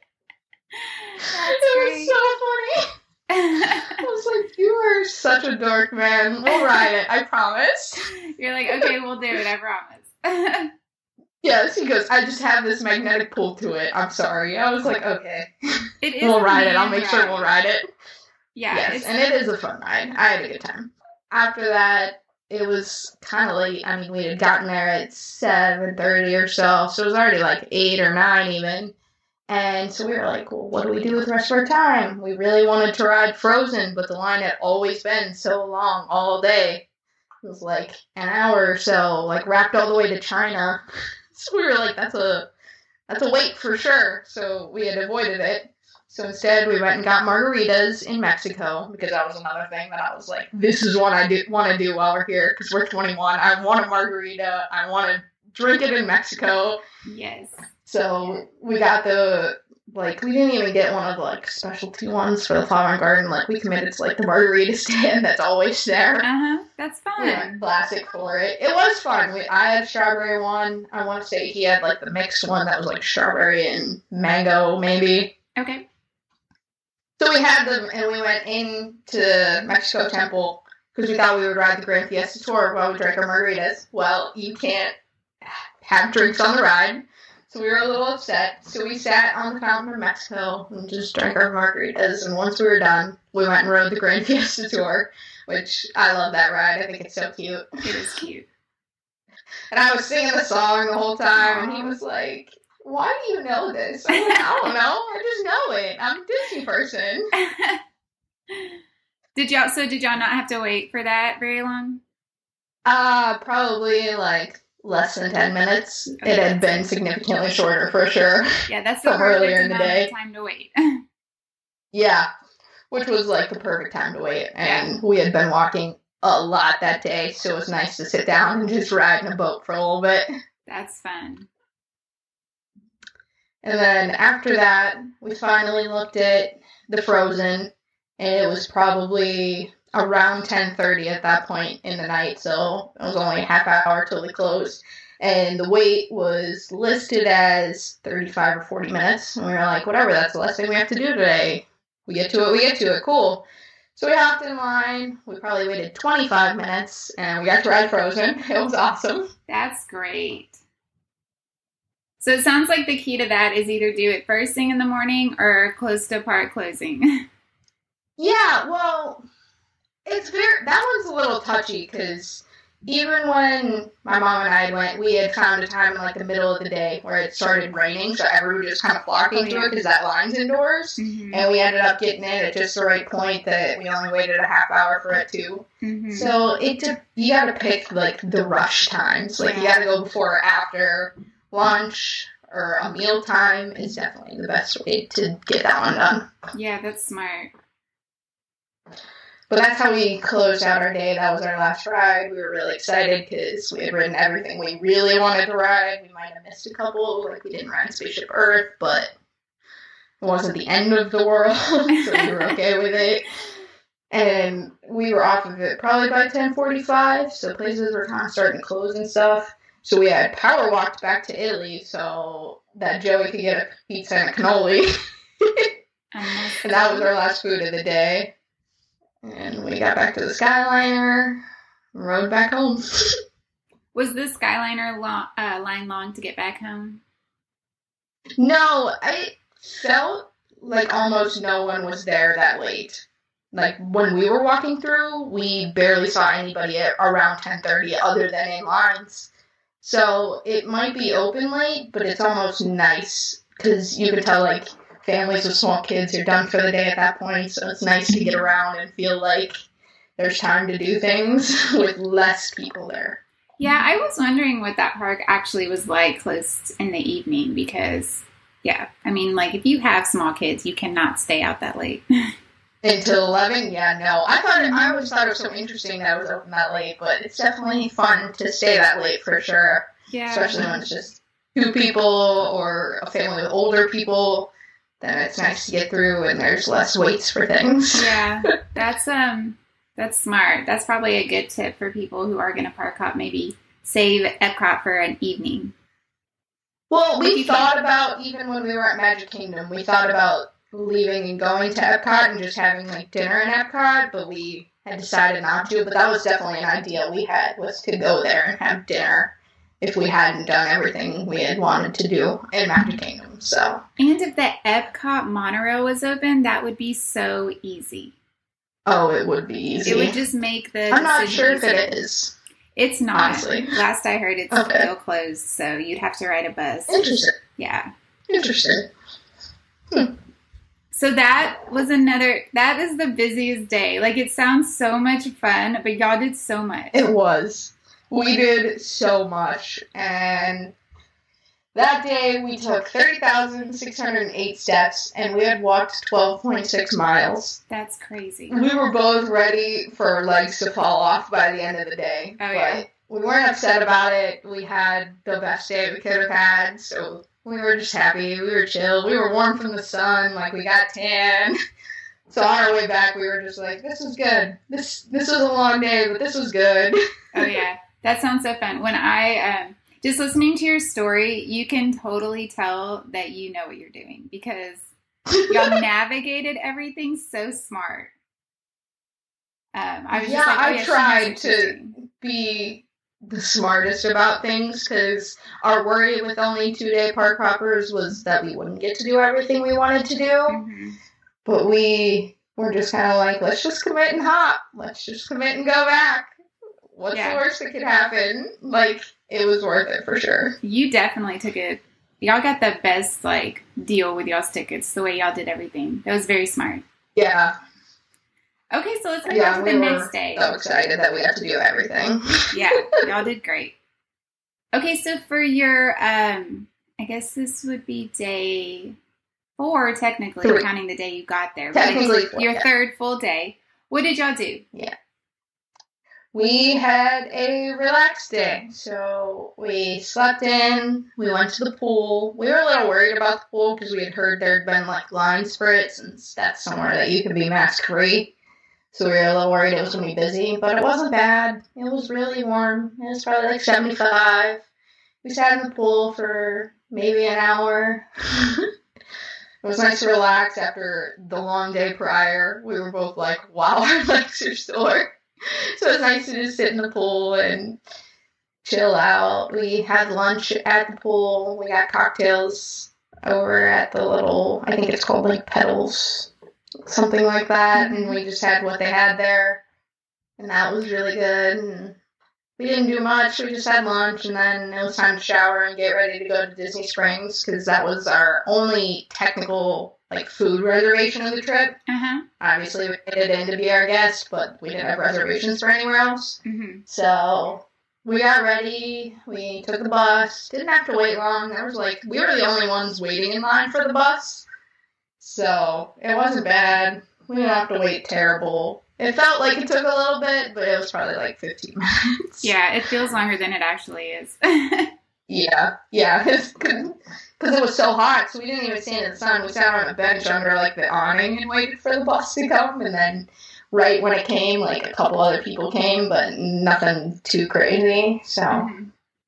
It was so funny. I was like, you are such a dork, man. We'll ride it, I promise. You're like, okay, we'll do it, I promise. Yes, he goes, I just have this magnetic pull to it. I'm sorry. I was like, okay. It is We'll a ride it. I'll man make sure ride. we'll ride it. Yeah. Yes, it's, and it is a fun ride. I had a good time. After that, it was kind of late. I mean, we had gotten there at seven thirty or so, so it was already like eight or nine even. And so we were like, well, what do we do with the rest of our time? We really wanted to ride Frozen, but the line had always been so long all day. It was like an hour or so, like wrapped all the way to China. So we were like, that's a that's a wait for sure. So we had avoided it. So instead, we went and got margaritas in Mexico, because that was another thing that I was like, this is what I do, want to do while we're here, because we're twenty-one. I want a margarita. I want to drink it in Mexico. yes. So we got the, like, we didn't even get one of the, like, specialty ones for the Flower and Garden. Like, we committed to, like, the margarita stand that's always there. Uh-huh. That's fun. We went classic for it. It was fun. We, I had a strawberry one. I want to say he had, like, the mixed one that was, like, strawberry and mango, maybe. Okay. So we had them, and we went into Mexico Temple, because we thought we would ride the Grand Fiesta Tour while we drank our margaritas. Well, you can't have drinks on the ride. So we were a little upset. So we sat on the fountain of Mexico and just drank our margaritas. And once we were done, we went and rode the Grand Fiesta Tour, which I love that ride. I think it's so cute. It is cute. And I was singing the song the whole time, and he was like, why do you know this? I'm like, I don't know. I just know it. I'm a Disney person. Did y'all, so did y'all not have to wait for that very long? Uh, probably like less than ten minutes. Okay, it had been significantly shorter for sure. Yeah, that's the earlier in the day. Time to wait. Yeah, which was like the perfect time to wait. And yeah. we had been walking a lot that day, so it was nice to sit down and just ride in a boat for a little bit. That's fun. And then after that, we finally looked at the Frozen, and it was probably around ten thirty at that point in the night, so it was only a half hour till we closed. And the wait was listed as thirty-five or forty minutes, and we were like, whatever, that's the last thing we have to do today. We get to it, we get to it, cool. So we hopped in line, we probably waited twenty-five minutes, and we got to ride Frozen. It was awesome. That's great. So it sounds like the key to that is either do it first thing in the morning or close to park closing. Yeah, well, it's very, that one's a little touchy, because even when my mom and I went, we had found a time in like the middle of the day where it started raining, so everyone was just kind of flocking oh, yeah. to it because that line's indoors, mm-hmm. and we ended up getting in at just the right point that we only waited a half hour for it too. Mm-hmm. So it you got to pick like the rush times, like yeah. you got to go before or after lunch. Or a meal time is definitely the best way to get that one done. Yeah, that's smart. But that's how we closed out our day. That was our last ride. We were really excited because we had ridden everything we really wanted to ride. We might have missed a couple, like we didn't ride Spaceship Earth, but it wasn't the end of the world, so we were okay with it. And we were off of it probably by ten forty-five, so places were kind of starting to close and stuff. So we had power walked back to Italy so that Joey could get a pizza and a cannoli. And that was our last food of the day. And we got back to the Skyliner, rode back home. Was the Skyliner long, uh, line long to get back home? No, I felt like almost no one was there that late. Like, when we were walking through, we barely saw anybody at around ten thirty other than in lines. So it might be open late, but it's almost nice because you could tell, like, families with small kids are done for the day at that point. So it's nice to get around and feel like there's time to do things with less people there. Yeah, I was wondering what that park actually was like close in the evening because, yeah, I mean, like, if you have small kids, you cannot stay out that late. Until eleven? Yeah, no. I thought it, I always thought it was so interesting that it was open that late, but it's definitely fun to stay that late for sure. Yeah. Especially when it's just two people or a family with older people, then it's nice to get through and there's less waits for things. Yeah, that's um, that's smart. That's probably a good tip for people who are going to park hop, maybe save Epcot for an evening. Well, we thought about, even when we were at Magic Kingdom, we thought about leaving and going to Epcot and just having like dinner in Epcot, but we had decided not to. But that was definitely an idea we had, was to go there and have dinner if we hadn't done everything we had wanted to do in Magic Kingdom. So, and if the Epcot monorail was open, that would be so easy. Oh, it would be easy. It would just make the I'm not sure easier. if it is. It's not. Honestly. Last I heard, it's okay. Still closed, so you'd have to ride a bus. Interesting. Yeah. Interesting. Hmm. So that was another, that is the busiest day. Like, it sounds so much fun, but y'all did so much. It was. We did so much. And that day we took thirty thousand six hundred eight steps, and we had walked twelve point six miles. That's crazy. We were both ready for our legs to fall off by the end of the day. Oh, yeah. But we weren't upset about it. We had the best day we could have had, so we were just happy. We were chill. We were warm from the sun. Like, we got tan. So on our way back, we were just like, this was good. This this was a long day, but this was good. Oh, yeah. That sounds so fun. When I, um, just listening to your story, you can totally tell that you know what you're doing because y'all navigated everything so smart. Um, I was yeah, just like, oh, I yeah, tried to be the smartest about things, because our worry with only two-day park hoppers was that we wouldn't get to do everything we wanted to do. Mm-hmm. But we were just kind of like, let's just commit and hop. Let's just commit and go back. What's Yeah. the worst that could happen? Like, it was worth it for sure. You definitely took it. Y'all got the best, like, deal with y'all's tickets, the way y'all did everything. That was very smart. Yeah. Okay, so let's move Yeah, on to we the were next day. so excited that we got to do everything. Yeah, y'all did great. Okay, so for your, um, I guess this would be day four, technically, Three. counting the day you got there. But Technically it's four, your yeah. third full day. What did y'all do? We had a relaxed day. So we slept in, we went to the pool. We were a little worried about the pool because we had heard there had been like lines for it, since that's somewhere that you can be mask free. So we were a little worried it was going to be busy, but it wasn't bad. It was really warm. It was probably like seventy-five. We sat in the pool for maybe an hour. It was nice to relax after the long day prior. We were both like, wow, our legs are sore. So it was nice to just sit in the pool and chill out. We had lunch at the pool. We got cocktails over at the little, I think it's called like Petals, something like that. And we just had what they had there. And that was really good. And we didn't do much. We just had lunch, and then it was time to shower and get ready to go to Disney Springs, because that was our only technical like food reservation of the trip. Uh-huh. Obviously, we made it in to be our guest, but we didn't have reservations for anywhere else. Mm-hmm. So we got ready. We took the bus. Didn't have to wait long. There was like, we were the only ones waiting in line for the bus. So it wasn't bad. We didn't have to wait terrible. It felt like it took a little bit, but it was probably like fifteen minutes. Yeah, it feels longer than it actually is. Yeah, yeah, because it was so hot, so we didn't even stand in the sun. We sat on a bench under like the awning and waited for the bus to come, and then right when it came, like a couple other people came, but nothing too crazy. So, Mm-hmm.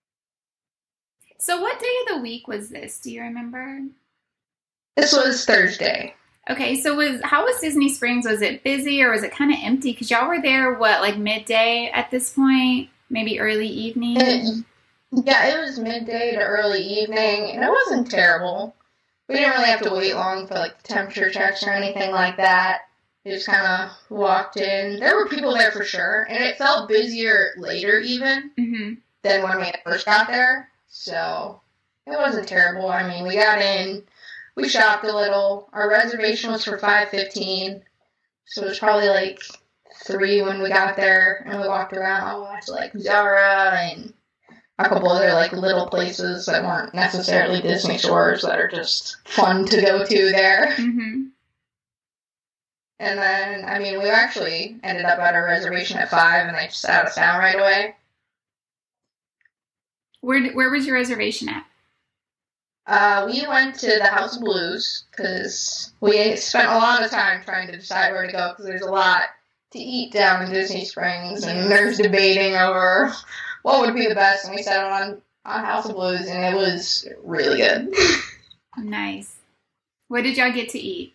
So what day of the week was this? Do you remember? this was Thursday. Okay, so was how was Disney Springs? Was it busy or was it kind of empty? Because y'all were there, what, like midday at this point? Maybe early evening? It, yeah, it was midday to early evening, and it wasn't terrible. We didn't really have to wait long for like the temperature checks or anything like that. We just kind of walked in. There were people there for sure, and it felt busier later even Mm-hmm. than when we first got there. So it wasn't terrible. I mean, we got in, we shopped a little. Our reservation was for five fifteen, so it was probably like three when we got there, and we walked around. We went to like Zara and a couple other like little places that weren't necessarily Disney stores that are just fun to go to there. Mm-hmm. And then, I mean, we actually ended up at our reservation at five, and they just sat us down right away. Where where was your reservation at? Uh, we went to the House of Blues because we spent a lot of time trying to decide where to go, because there's a lot to eat down in Disney Springs, and there's debating over what would be the best, and we settled on, on House of Blues, and it was really good. Nice. What did y'all get to eat?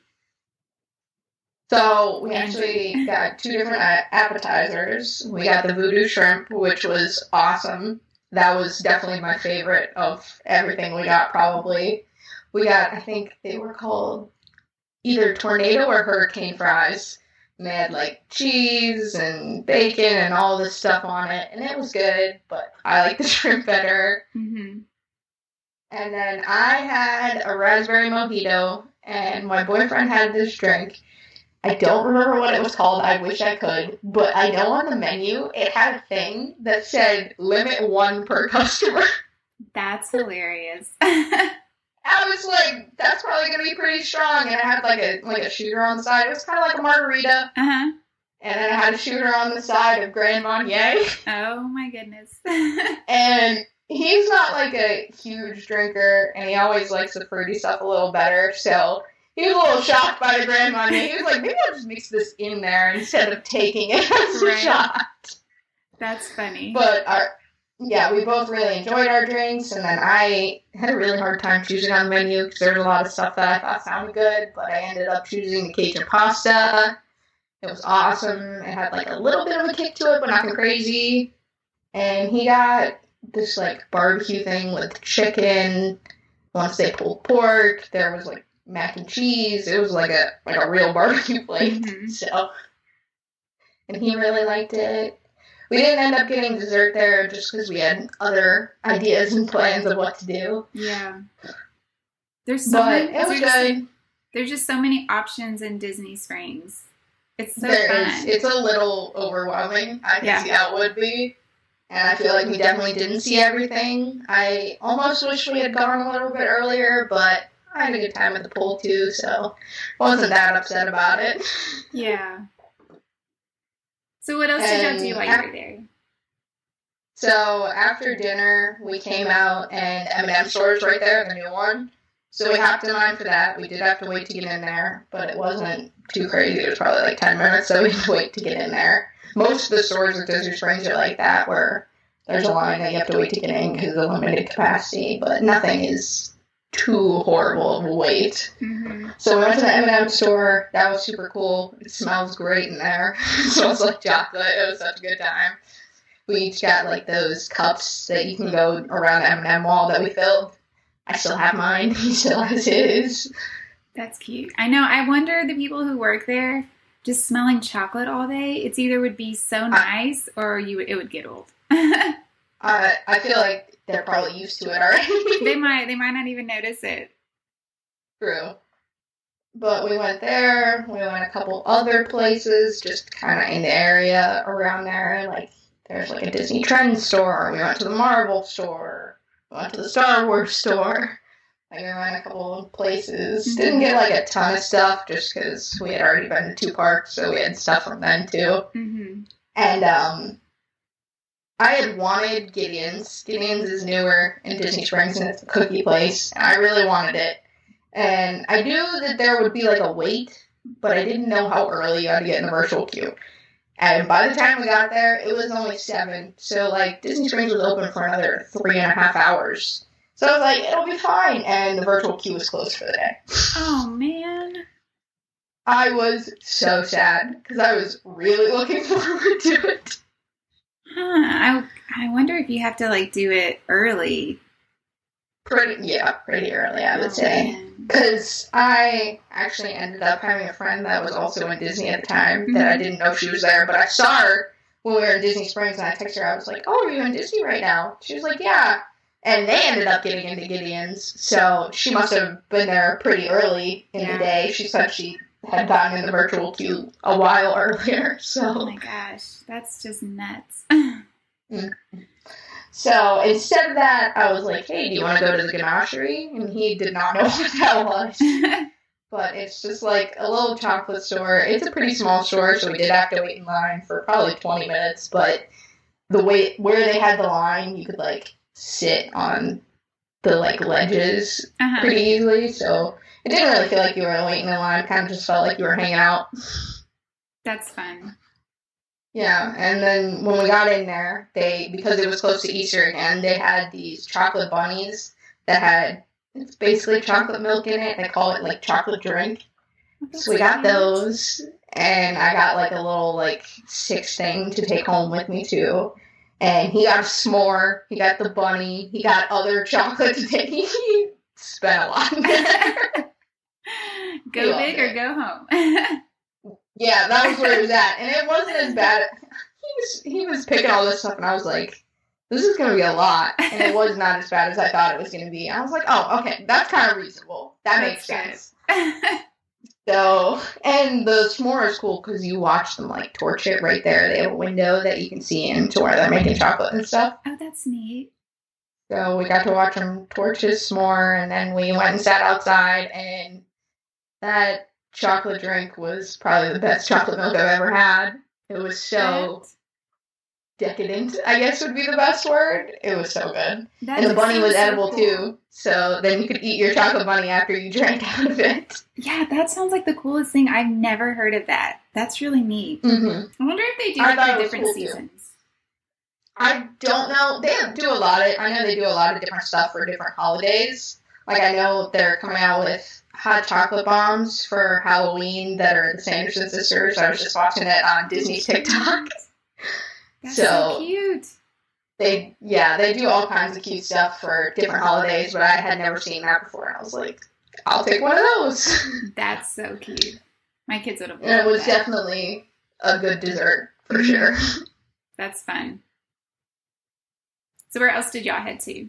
So we actually got two different appetizers. We got the voodoo shrimp, which was awesome. That was definitely my favorite of everything we got, probably. We got, I think they were called either tornado or hurricane fries. And they had like cheese and bacon and all this stuff on it. And it was good, but I like the shrimp better. Mm-hmm. And then I had a raspberry mojito, and my boyfriend had this drink. I don't remember what it was called. I wish I could. But I know on the menu, it had a thing that said limit one per customer. That's hilarious. I was like, that's probably going to be pretty strong. And it had like a like a shooter on the side. It was kind of like a margarita. Uh-huh. And then it had a shooter on the side of Grand Marnier. Oh, my goodness. And he's not like a huge drinker, and he always likes the fruity stuff a little better. So he was a little shocked by the Grand Marnier. He was like, maybe I'll just mix this in there instead of taking it as a Right. shot. That's funny. But, our, yeah, we both really enjoyed our drinks, and then I had a really hard time choosing on the menu because there was a lot of stuff that I thought sounded good, but I ended up choosing the Cajun pasta. It was awesome. It had like a little bit of a kick to it, but nothing crazy. And he got this, like, barbecue thing with chicken. Once they pulled pork, there was, like, mac and cheese. It was like a like a real barbecue plate. Mm-hmm. So, and he really liked it. We didn't end up getting dessert there just because we had other ideas and plans of what to do. Yeah. There's so but many, it was good. Just, there's just so many options in Disney Springs. It's so there fun. Is, it's a little overwhelming. I can yeah. see how it would be. And I feel like we definitely didn't see everything. I almost wish we had gone a little bit earlier, but I had a good time at the pool, too, so I wasn't that upset about it. Yeah. So what else and did y'all do while you were there? So after dinner, we came out, and M and M store is right there, the new one. So we hopped in line for that. We did have to wait to get in there, but it wasn't too crazy. It was probably like ten minutes, so we had to wait to get in there. Most of the stores at Disney Springs are like that, where there's a line that you have to wait to get in because of the limited capacity, but nothing is too horrible of a wait. Mm-hmm. So we went to the M and M store. That was super cool. It smells great in there. It smells like chocolate. It was such a good time. We each got like those cups that you can go around the M and M wall that we filled. I still have mine. He still has his. That's cute. I know. I wonder the people who work there just smelling chocolate all day. It's either would be so nice or you it would get old. uh, I feel like they're probably used to it already. They might. They might not even notice it. True. But we went there. We went a couple other places, just kind of in the area around there. Like, there's like a Disney Trends store. We went to the Marvel store. We went to the Star Wars store. Like, we went a couple of places. Mm-hmm. Didn't get like a ton of stuff just because we had already been to two parks, so we had stuff from then too. Mm-hmm. And um. I had wanted Gideon's. Gideon's is newer in Disney Springs, and it's a cookie place. And I really wanted it. And I knew that there would be, like, a wait, but I didn't know how early you had to get in the virtual queue. And by the time we got there, it was only seven. So, like, Disney Springs was open for another three and a half hours. So I was like, it'll be fine. And the virtual queue was closed for the day. Oh, man. I was so sad, because I was really looking forward to it. Huh, I, I wonder if you have to, like, do it early. Pretty, yeah, pretty early, I would oh, say. Because I actually ended up having a friend that was also in Disney at the time mm-hmm. that I didn't know if she was there, but I saw her when we were in Disney Springs, and I texted her. I was like, oh, are you in Disney right now? She was like, yeah. And they ended up getting into Gideon's, so she must have been there pretty early in yeah. the day. She said she had gotten in the virtual queue a while earlier. So. Oh my gosh, that's just nuts. mm. So instead of that, I was like, hey, do you want to go to the Ganachery? And he did not know what that was. But it's just like a little chocolate store. It's a pretty small store, so we did have to wait in line for probably twenty minutes. But the wait where they had the line, you could like sit on the like ledges uh-huh. pretty easily. So it didn't really feel like you were waiting in line. It kind of just felt like you were hanging out. That's fun. Yeah, and then when we got in there, they because it was close to Easter again, they had these chocolate bunnies that had it's basically chocolate milk in it. They call it like chocolate drink. So we got those, and I got like a little like six thing to take home with me too. And he got a s'more. He got the bunny. He got other chocolate to take. He spent a lot there. Go big or go home. Yeah, that was where he was at, and it wasn't as bad. He was he was picking all this stuff, and I was like, "This is going to be a lot," and it was not as bad as I thought it was going to be. I was like, "Oh, okay, that's kind of reasonable. That makes sense." So, and the s'more is cool because you watch them like torch it right there. They have a window that you can see into where they're making chocolate and stuff. Oh, that's neat. So we got to watch them torch his s'more, and then we went and sat outside, and that chocolate drink was probably the best chocolate milk I've ever had. It was so decadent, I guess would be the best word. It was so good. That and the bunny was edible so cool. too, so then you could eat your chocolate bunny after you drank out of it. Yeah, that sounds like the coolest thing. I've never heard of that. That's really neat. Mm-hmm. I wonder if they do that for different cool seasons. Too. I don't know. They do a lot of, I know they do a lot of different stuff for different holidays. Like I know they're coming out with hot chocolate bombs for Halloween that are the Sanderson sisters. I was just watching it on Disney's TikTok. That's so, so cute. they, yeah, they do all kinds of cute stuff for different holidays, but I had never seen that before. And I was like, I'll take one of those. That's so cute. My kids would have loved And it was that. definitely a good dessert, for sure. That's fun. So where else did y'all head to?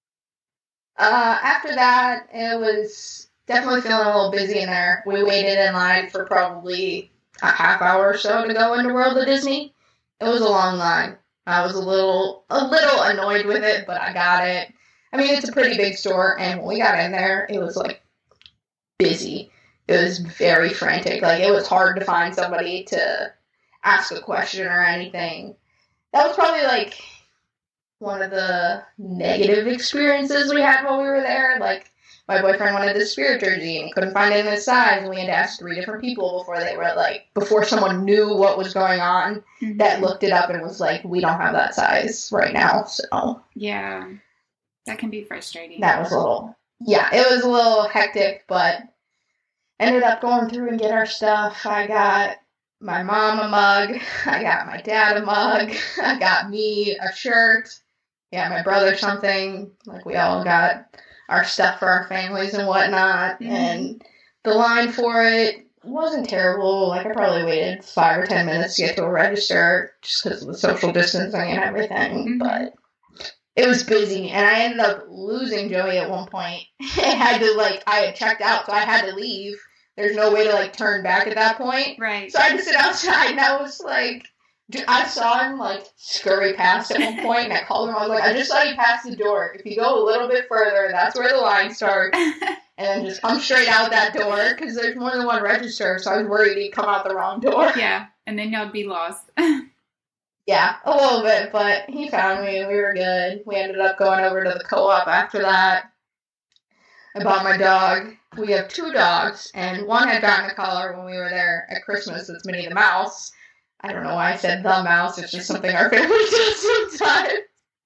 Uh, after that, it was definitely feeling a little busy in there. We waited in line for probably a half hour or so to go into World of Disney. It was a long line. I was a little, a little annoyed with it, but I got it. I mean, it's a pretty big store, and when we got in there, it was, like, busy. It was very frantic. Like, it was hard to find somebody to ask a question or anything. That was probably, like, one of the negative experiences we had while we were there. Like, my boyfriend wanted the Spirit jersey, and he couldn't find it in his size, and we had to ask three different people before they were, like, before someone knew what was going on, mm-hmm. that looked it up and was like, we don't have that size right now, so. Yeah. That can be frustrating. That was a little, yeah, it was a little hectic, but ended up going through and get our stuff. I got my mom a mug. I got my dad a mug. I got me a shirt. Yeah, my brother something. Like, we all got our stuff for our families and whatnot. Mm-hmm. And the line for it wasn't terrible. Like, I probably waited five or ten minutes to get to a register just because of the social distancing and everything. Mm-hmm. But it was busy, and I ended up losing Joey at one point. I had to, like, I had checked out, so I had to leave. There's no way to, like, turn back at that point. Right. So I had to sit outside, and I was like, dude, I saw him, like, scurry past at one point, and I called him. I was like, I just saw you pass the door. If you go a little bit further, that's where the line starts. And then just come straight out that door, because there's more than one register, so I was worried he'd come out the wrong door. Yeah, and then y'all'd be lost. Yeah, a little bit, but he found me, and we were good. We ended up going over to the co-op after that. I bought my dog. We have two dogs, and one had gotten a collar when we were there at Christmas. It's Minnie the Mouse. I don't know why I said the mouse. It's just something our family does sometimes.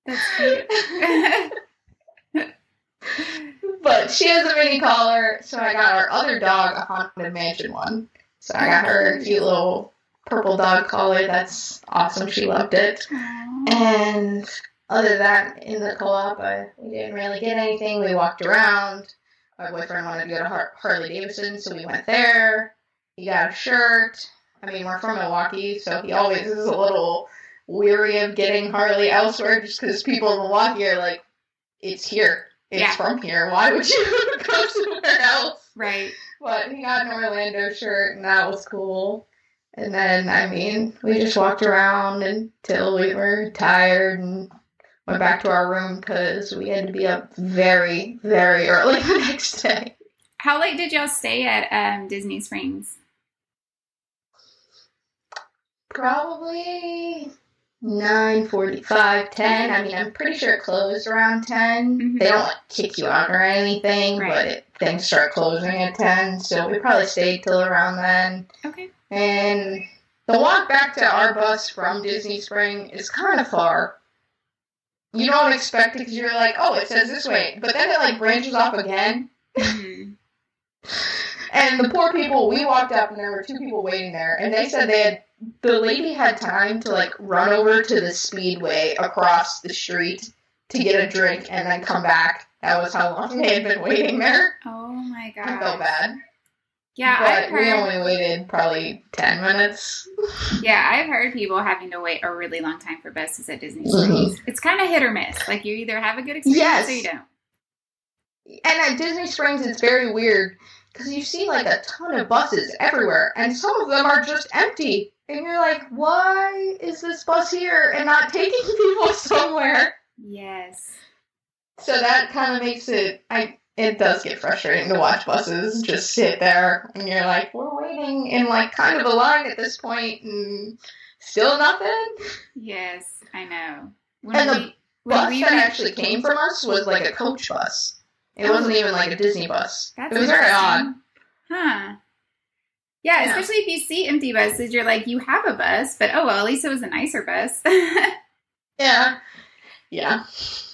That's cute. But she has a mini collar, so I got our other dog a Haunted Mansion one. So I got her a cute little purple dog collar. That's awesome. She loved it. Aww. And other than that, in the co-op, I, we didn't really get anything. We walked around. My boyfriend wanted to go to Har- Harley Davidson, so we went there. He got a shirt. I mean, we're from Milwaukee, so he always is a little weary of getting Harley elsewhere just because people in Milwaukee are like, it's here. It's yeah. from here. Why would you go somewhere else? Right. But he got an Orlando shirt, and that was cool. And then, I mean, we just walked around until we were tired and went back to our room because we had to be up very, very early the next day. How late did y'all stay at um, Disney Springs? Probably nine forty-five, ten. I mean, I'm pretty sure it closed around ten. Mm-hmm. They don't, like, kick you out or anything, right. but it, things start closing at ten, so we probably stayed till around then. Okay. And the walk back to our bus from Disney Spring is kind of far. You don't expect it because you're like, oh, it says this way. But then it, like, branches off again. Mm-hmm. And the poor people, we walked up and there were two people waiting there. And they said they had, the lady had time to, like, run over to the Speedway across the street to get a drink and then come back. That was how long they had been waiting there. Oh, my God. I felt bad. Yeah, but I've heard, we only waited probably ten minutes. Yeah, I've heard people having to wait a really long time for buses at Disney Springs. Mm-hmm. It's kind of hit or miss. Like, you either have a good experience yes. or you don't. And at Disney Springs, it's very weird because you see, like, a ton of buses everywhere, and some of them are just empty. And you're like, why is this bus here and not taking people somewhere? Yes. So that kind of makes it... I. It does get frustrating to watch buses just sit there, and you're like, we're waiting in, like, kind of a line at this point, and still nothing? Yes, I know. When and we, the bus we that actually came from us was, like, a coach bus. It oh, wasn't even, like, a Disney bus. It was very odd. Huh. Yeah, yeah, especially if you see empty buses, you're like, you have a bus, but oh, well, at least it was a nicer bus. Yeah. Yeah.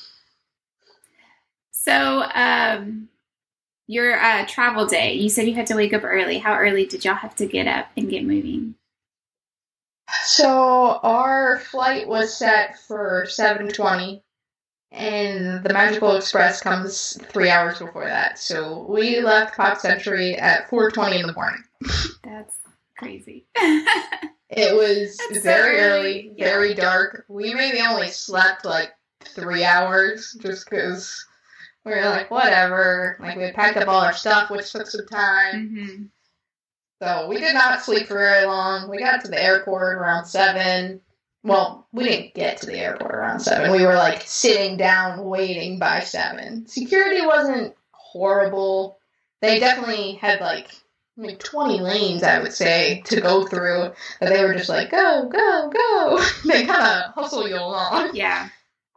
So, um, your uh, travel day, you said you had to wake up early. How early did y'all have to get up and get moving? So our flight was set for seven twenty, and the Magical Express comes three hours before that. So we left Pop Century at four twenty in the morning. That's crazy. It was That's very so early. early, very dark. We maybe only slept like three hours just because we were like, whatever. Like, we had packed up all our stuff, which took some time. Mm-hmm. So we did not sleep for very long. We got to the airport around seven. Well, we didn't get to the airport around seven. We were like sitting down waiting by seven. Security wasn't horrible. They definitely had like I mean, twenty lanes, I would say, to go through. But they were just like, go, go, go. They kind of hustle you along. Yeah.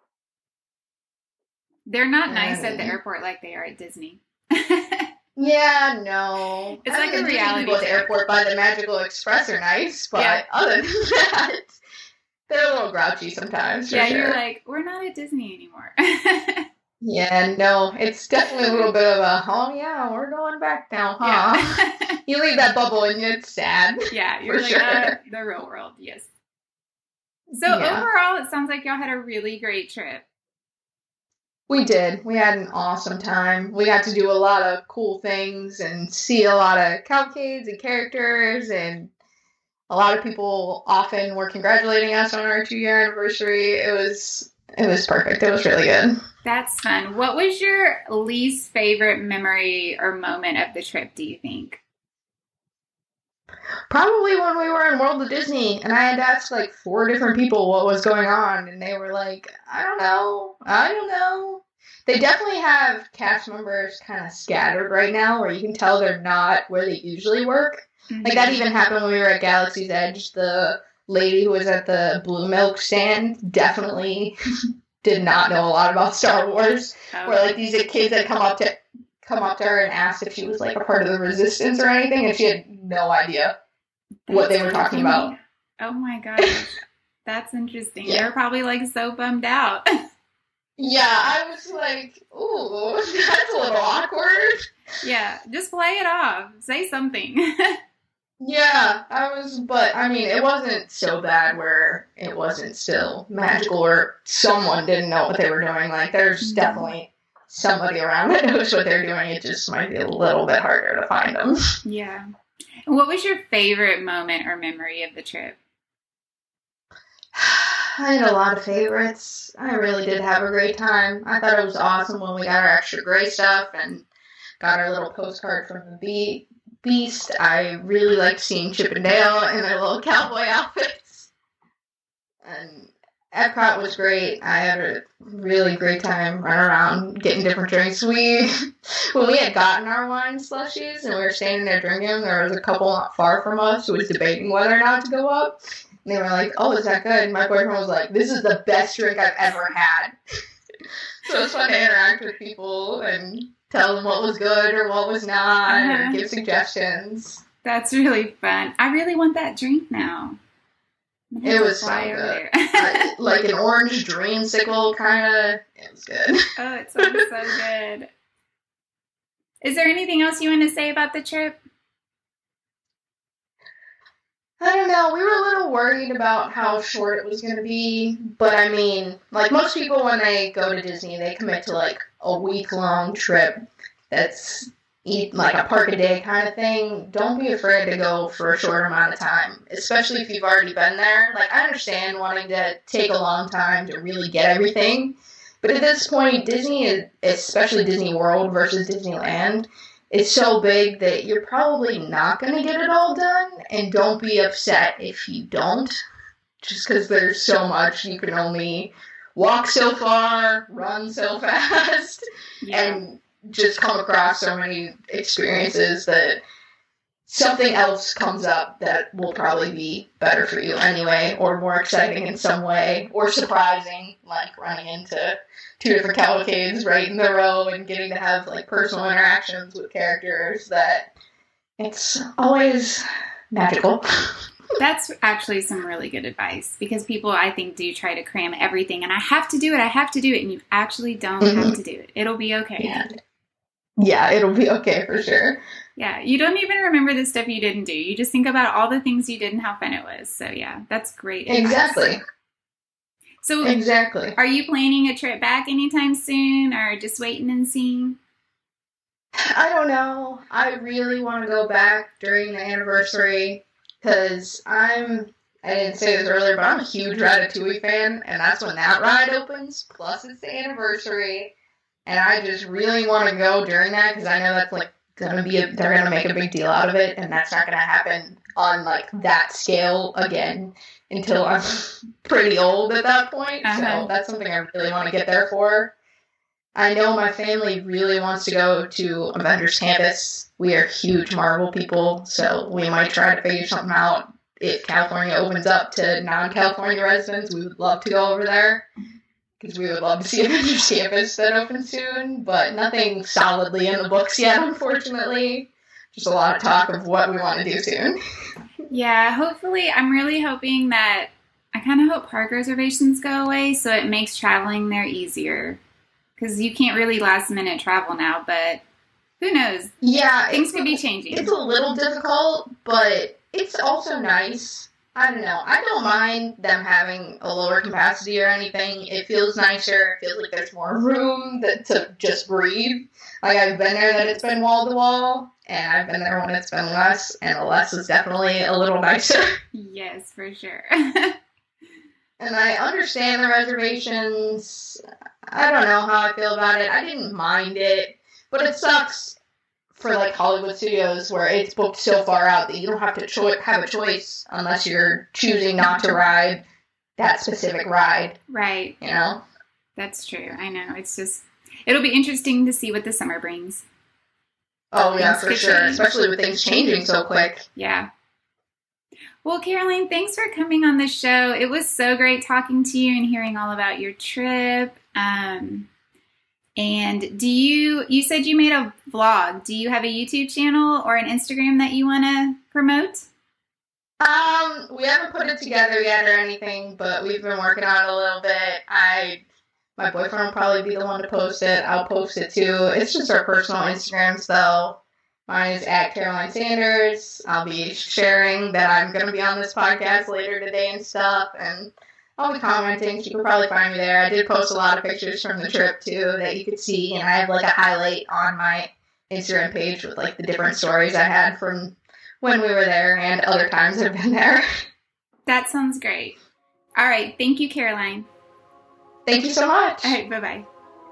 They're not nice Um, at the airport like they are at Disney. Yeah, no. It's I like mean, a the reality people at the check. airport by the Magical Express are nice, but Yeah. other than that, they're a little grouchy sometimes. For Yeah, sure. you're like, we're not at Disney anymore. Yeah, no, it's definitely a little bit of a, oh yeah, we're going back now, huh? Yeah. You leave that bubble and it's sad. Yeah, you're For like, sure. uh, the real world, yes. So Yeah. overall, it sounds like y'all had a really great trip. We did. We had an awesome time. We got to do a lot of cool things and see a lot of cavalcades and characters, and a lot of people often were congratulating us on our two-year anniversary. It was it was perfect. It was really good. That's fun. What was your least favorite memory or moment of the trip, do you think? Probably when we were in World of Disney, and I had to ask like four different people what was going on, and they were like, I don't know, I don't know. They definitely have cast members kind of scattered right now, where you can tell they're not where they usually work. Like, that even happened when we were at Galaxy's Edge. The lady who was at the Blue Milk stand definitely did not know a lot about Star Wars. Oh, Where, like, these kids had come up to come up to her and asked if she was, like, a part of the Resistance or anything, and she had no idea what they were That's talking funny. about. Oh my gosh. That's interesting. Yeah. They were probably like so bummed out. Yeah, I was like, ooh, that's a little awkward. Yeah, just play it off. Say something. Yeah, I was, but I mean, it wasn't so bad where it wasn't still magical or someone didn't know what they were doing. Like, there's definitely somebody around that knows what they're doing. It just might be a little bit harder to find them. Yeah. And what was your favorite moment or memory of the trip? I had a lot of favorites. I really did have a great time. I thought it was awesome when we got our extra gray stuff and got our little postcard from the Be- Beast. I really liked seeing Chip and Dale in their little cowboy outfits. And Epcot was great. I had a really great time running around getting different drinks. We, when we had gotten our wine slushies and we were standing there drinking, there was a couple not far from us who was debating whether or not to go up. And they were like, oh, is that good? And my boyfriend was like, this is the best drink I've ever had. So it's fun to interact with people and tell them what was good or what was not, Uh-huh. or give suggestions. That's really fun. I really want that drink now. I'm gonna It have to was so fly good. over there. I- like an orange dreamsicle, kind of. It was good. Oh, it sounds so good. Is there anything else you want to say about the trip? I don't know. We were a little worried about how short it was going to be. But I mean, like most people when they go to Disney, they commit to like a week long trip that's eat like a park a day kind of thing. Don't be afraid to go for a short amount of time, especially if you've already been there. Like, I understand wanting to take a long time to really get everything. But at this point, Disney, is, especially Disney World versus Disneyland, it's so big that you're probably not going to get it all done, and don't be upset if you don't, just because there's so much. You can only walk so far, run so fast, Yeah. and just come across so many experiences that something else comes up that will probably be better for you anyway, or more exciting in some way, or surprising, like running into two different cavalcades right in a row and getting to have like personal interactions with characters. That it's always magical. That's actually some really good advice, because people, I think, do try to cram everything, and I have to do it, I have to do it, and you actually don't Mhm. have to do it. It'll be okay. Yeah. yeah, it'll be okay for sure. Yeah, you don't even remember the stuff you didn't do. You just think about all the things you did and how fun it was. So yeah, that's great. Exactly. So exactly. Are you planning a trip back anytime soon, or just waiting and seeing? I don't know. I really want to go back during the anniversary because I'm, I didn't say this earlier, but I'm a huge Ratatouille fan, and that's when that ride opens, plus it's the anniversary, and I just really want to go during that because I know that's, like, going to be, a, they're going to make a big deal out of it, and that's not going to happen on, like, that scale again until I'm pretty old at that point, uh-huh. So that's something I really want to get there for. I know my family really wants to go to Avengers Campus. We are huge Marvel people, so we might try to figure something out. If California opens up to non-California residents, we would love to go over there, because we would love to see Avengers Campus that opens soon, but nothing solidly in the books yet, unfortunately. Just a lot of talk of what we want to do soon. Yeah, hopefully, I'm really hoping that, I kind of hope park reservations go away, so it makes traveling there easier. Because you can't really last minute travel now, but who knows? Yeah. Things could be changing. It's a little difficult, but it's also nice. I don't know. I don't mind them having a lower capacity or anything. It feels nicer. It feels like there's more room that, to just breathe. Like, I've been there that it's been wall to wall, and I've been there when it's been less, and the less is definitely a little nicer. Yes, for sure. And I understand the reservations. I don't know how I feel about it. I didn't mind it. But it sucks for, like, Hollywood studios where it's booked so far out that you don't have to cho- have a choice unless you're choosing not to ride that specific ride. Right. You know? That's true. I know. It's just, it'll be interesting to see what the summer brings. Oh, yeah, for sure. Change. Especially with things changing so quick. Yeah. Well, Caroline, thanks for coming on the show. It was so great talking to you and hearing all about your trip. Um, and do you, you said you made a vlog. Do you have a YouTube channel or an Instagram that you want to promote? Um, we haven't put it together yet or anything, but we've been working on it a little bit. I, my boyfriend will probably be the one to post it. I'll post it too. It's just our personal Instagrams though. Mine is at Caroline Sanders. I'll be sharing that I'm going to be on this podcast later today and stuff, and I'll be commenting. You can probably find me there. I did post a lot of pictures from the trip, too, that you could see, and I have, like, a highlight on my Instagram page with, like, the different stories I had from when we were there and other times I've been there. That sounds great. All right. Thank you, Caroline. Thank you so much. All right. Bye-bye.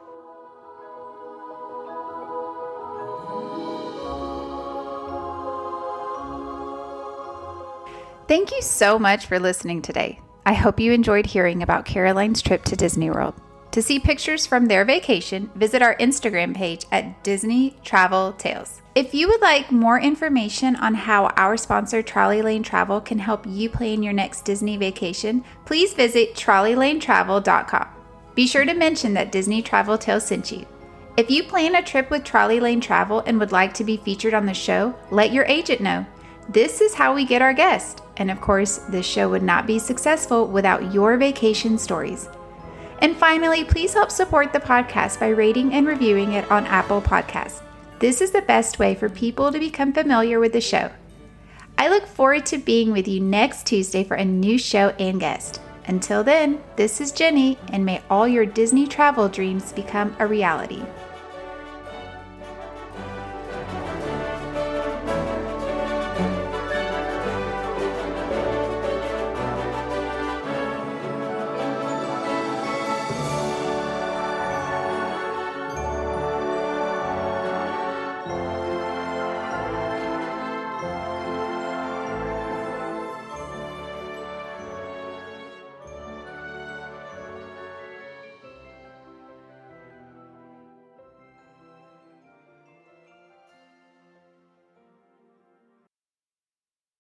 Thank you so much for listening today. I hope you enjoyed hearing about Caroline's trip to Disney World. To see pictures from their vacation, visit our Instagram page at Disney Travel Tales. If you would like more information on how our sponsor Trolley Lane Travel can help you plan your next Disney vacation, please visit trolley lane travel dot com. Be sure to mention that Disney Travel Tales sent you. If you plan a trip with Trolley Lane Travel and would like to be featured on the show, let your agent know. This is how we get our guests. And of course, this show would not be successful without your vacation stories. And finally, please help support the podcast by rating and reviewing it on Apple Podcasts. This is the best way for people to become familiar with the show. I look forward to being with you next Tuesday for a new show and guest. Until then, this is Jenny, and may all your Disney travel dreams become a reality.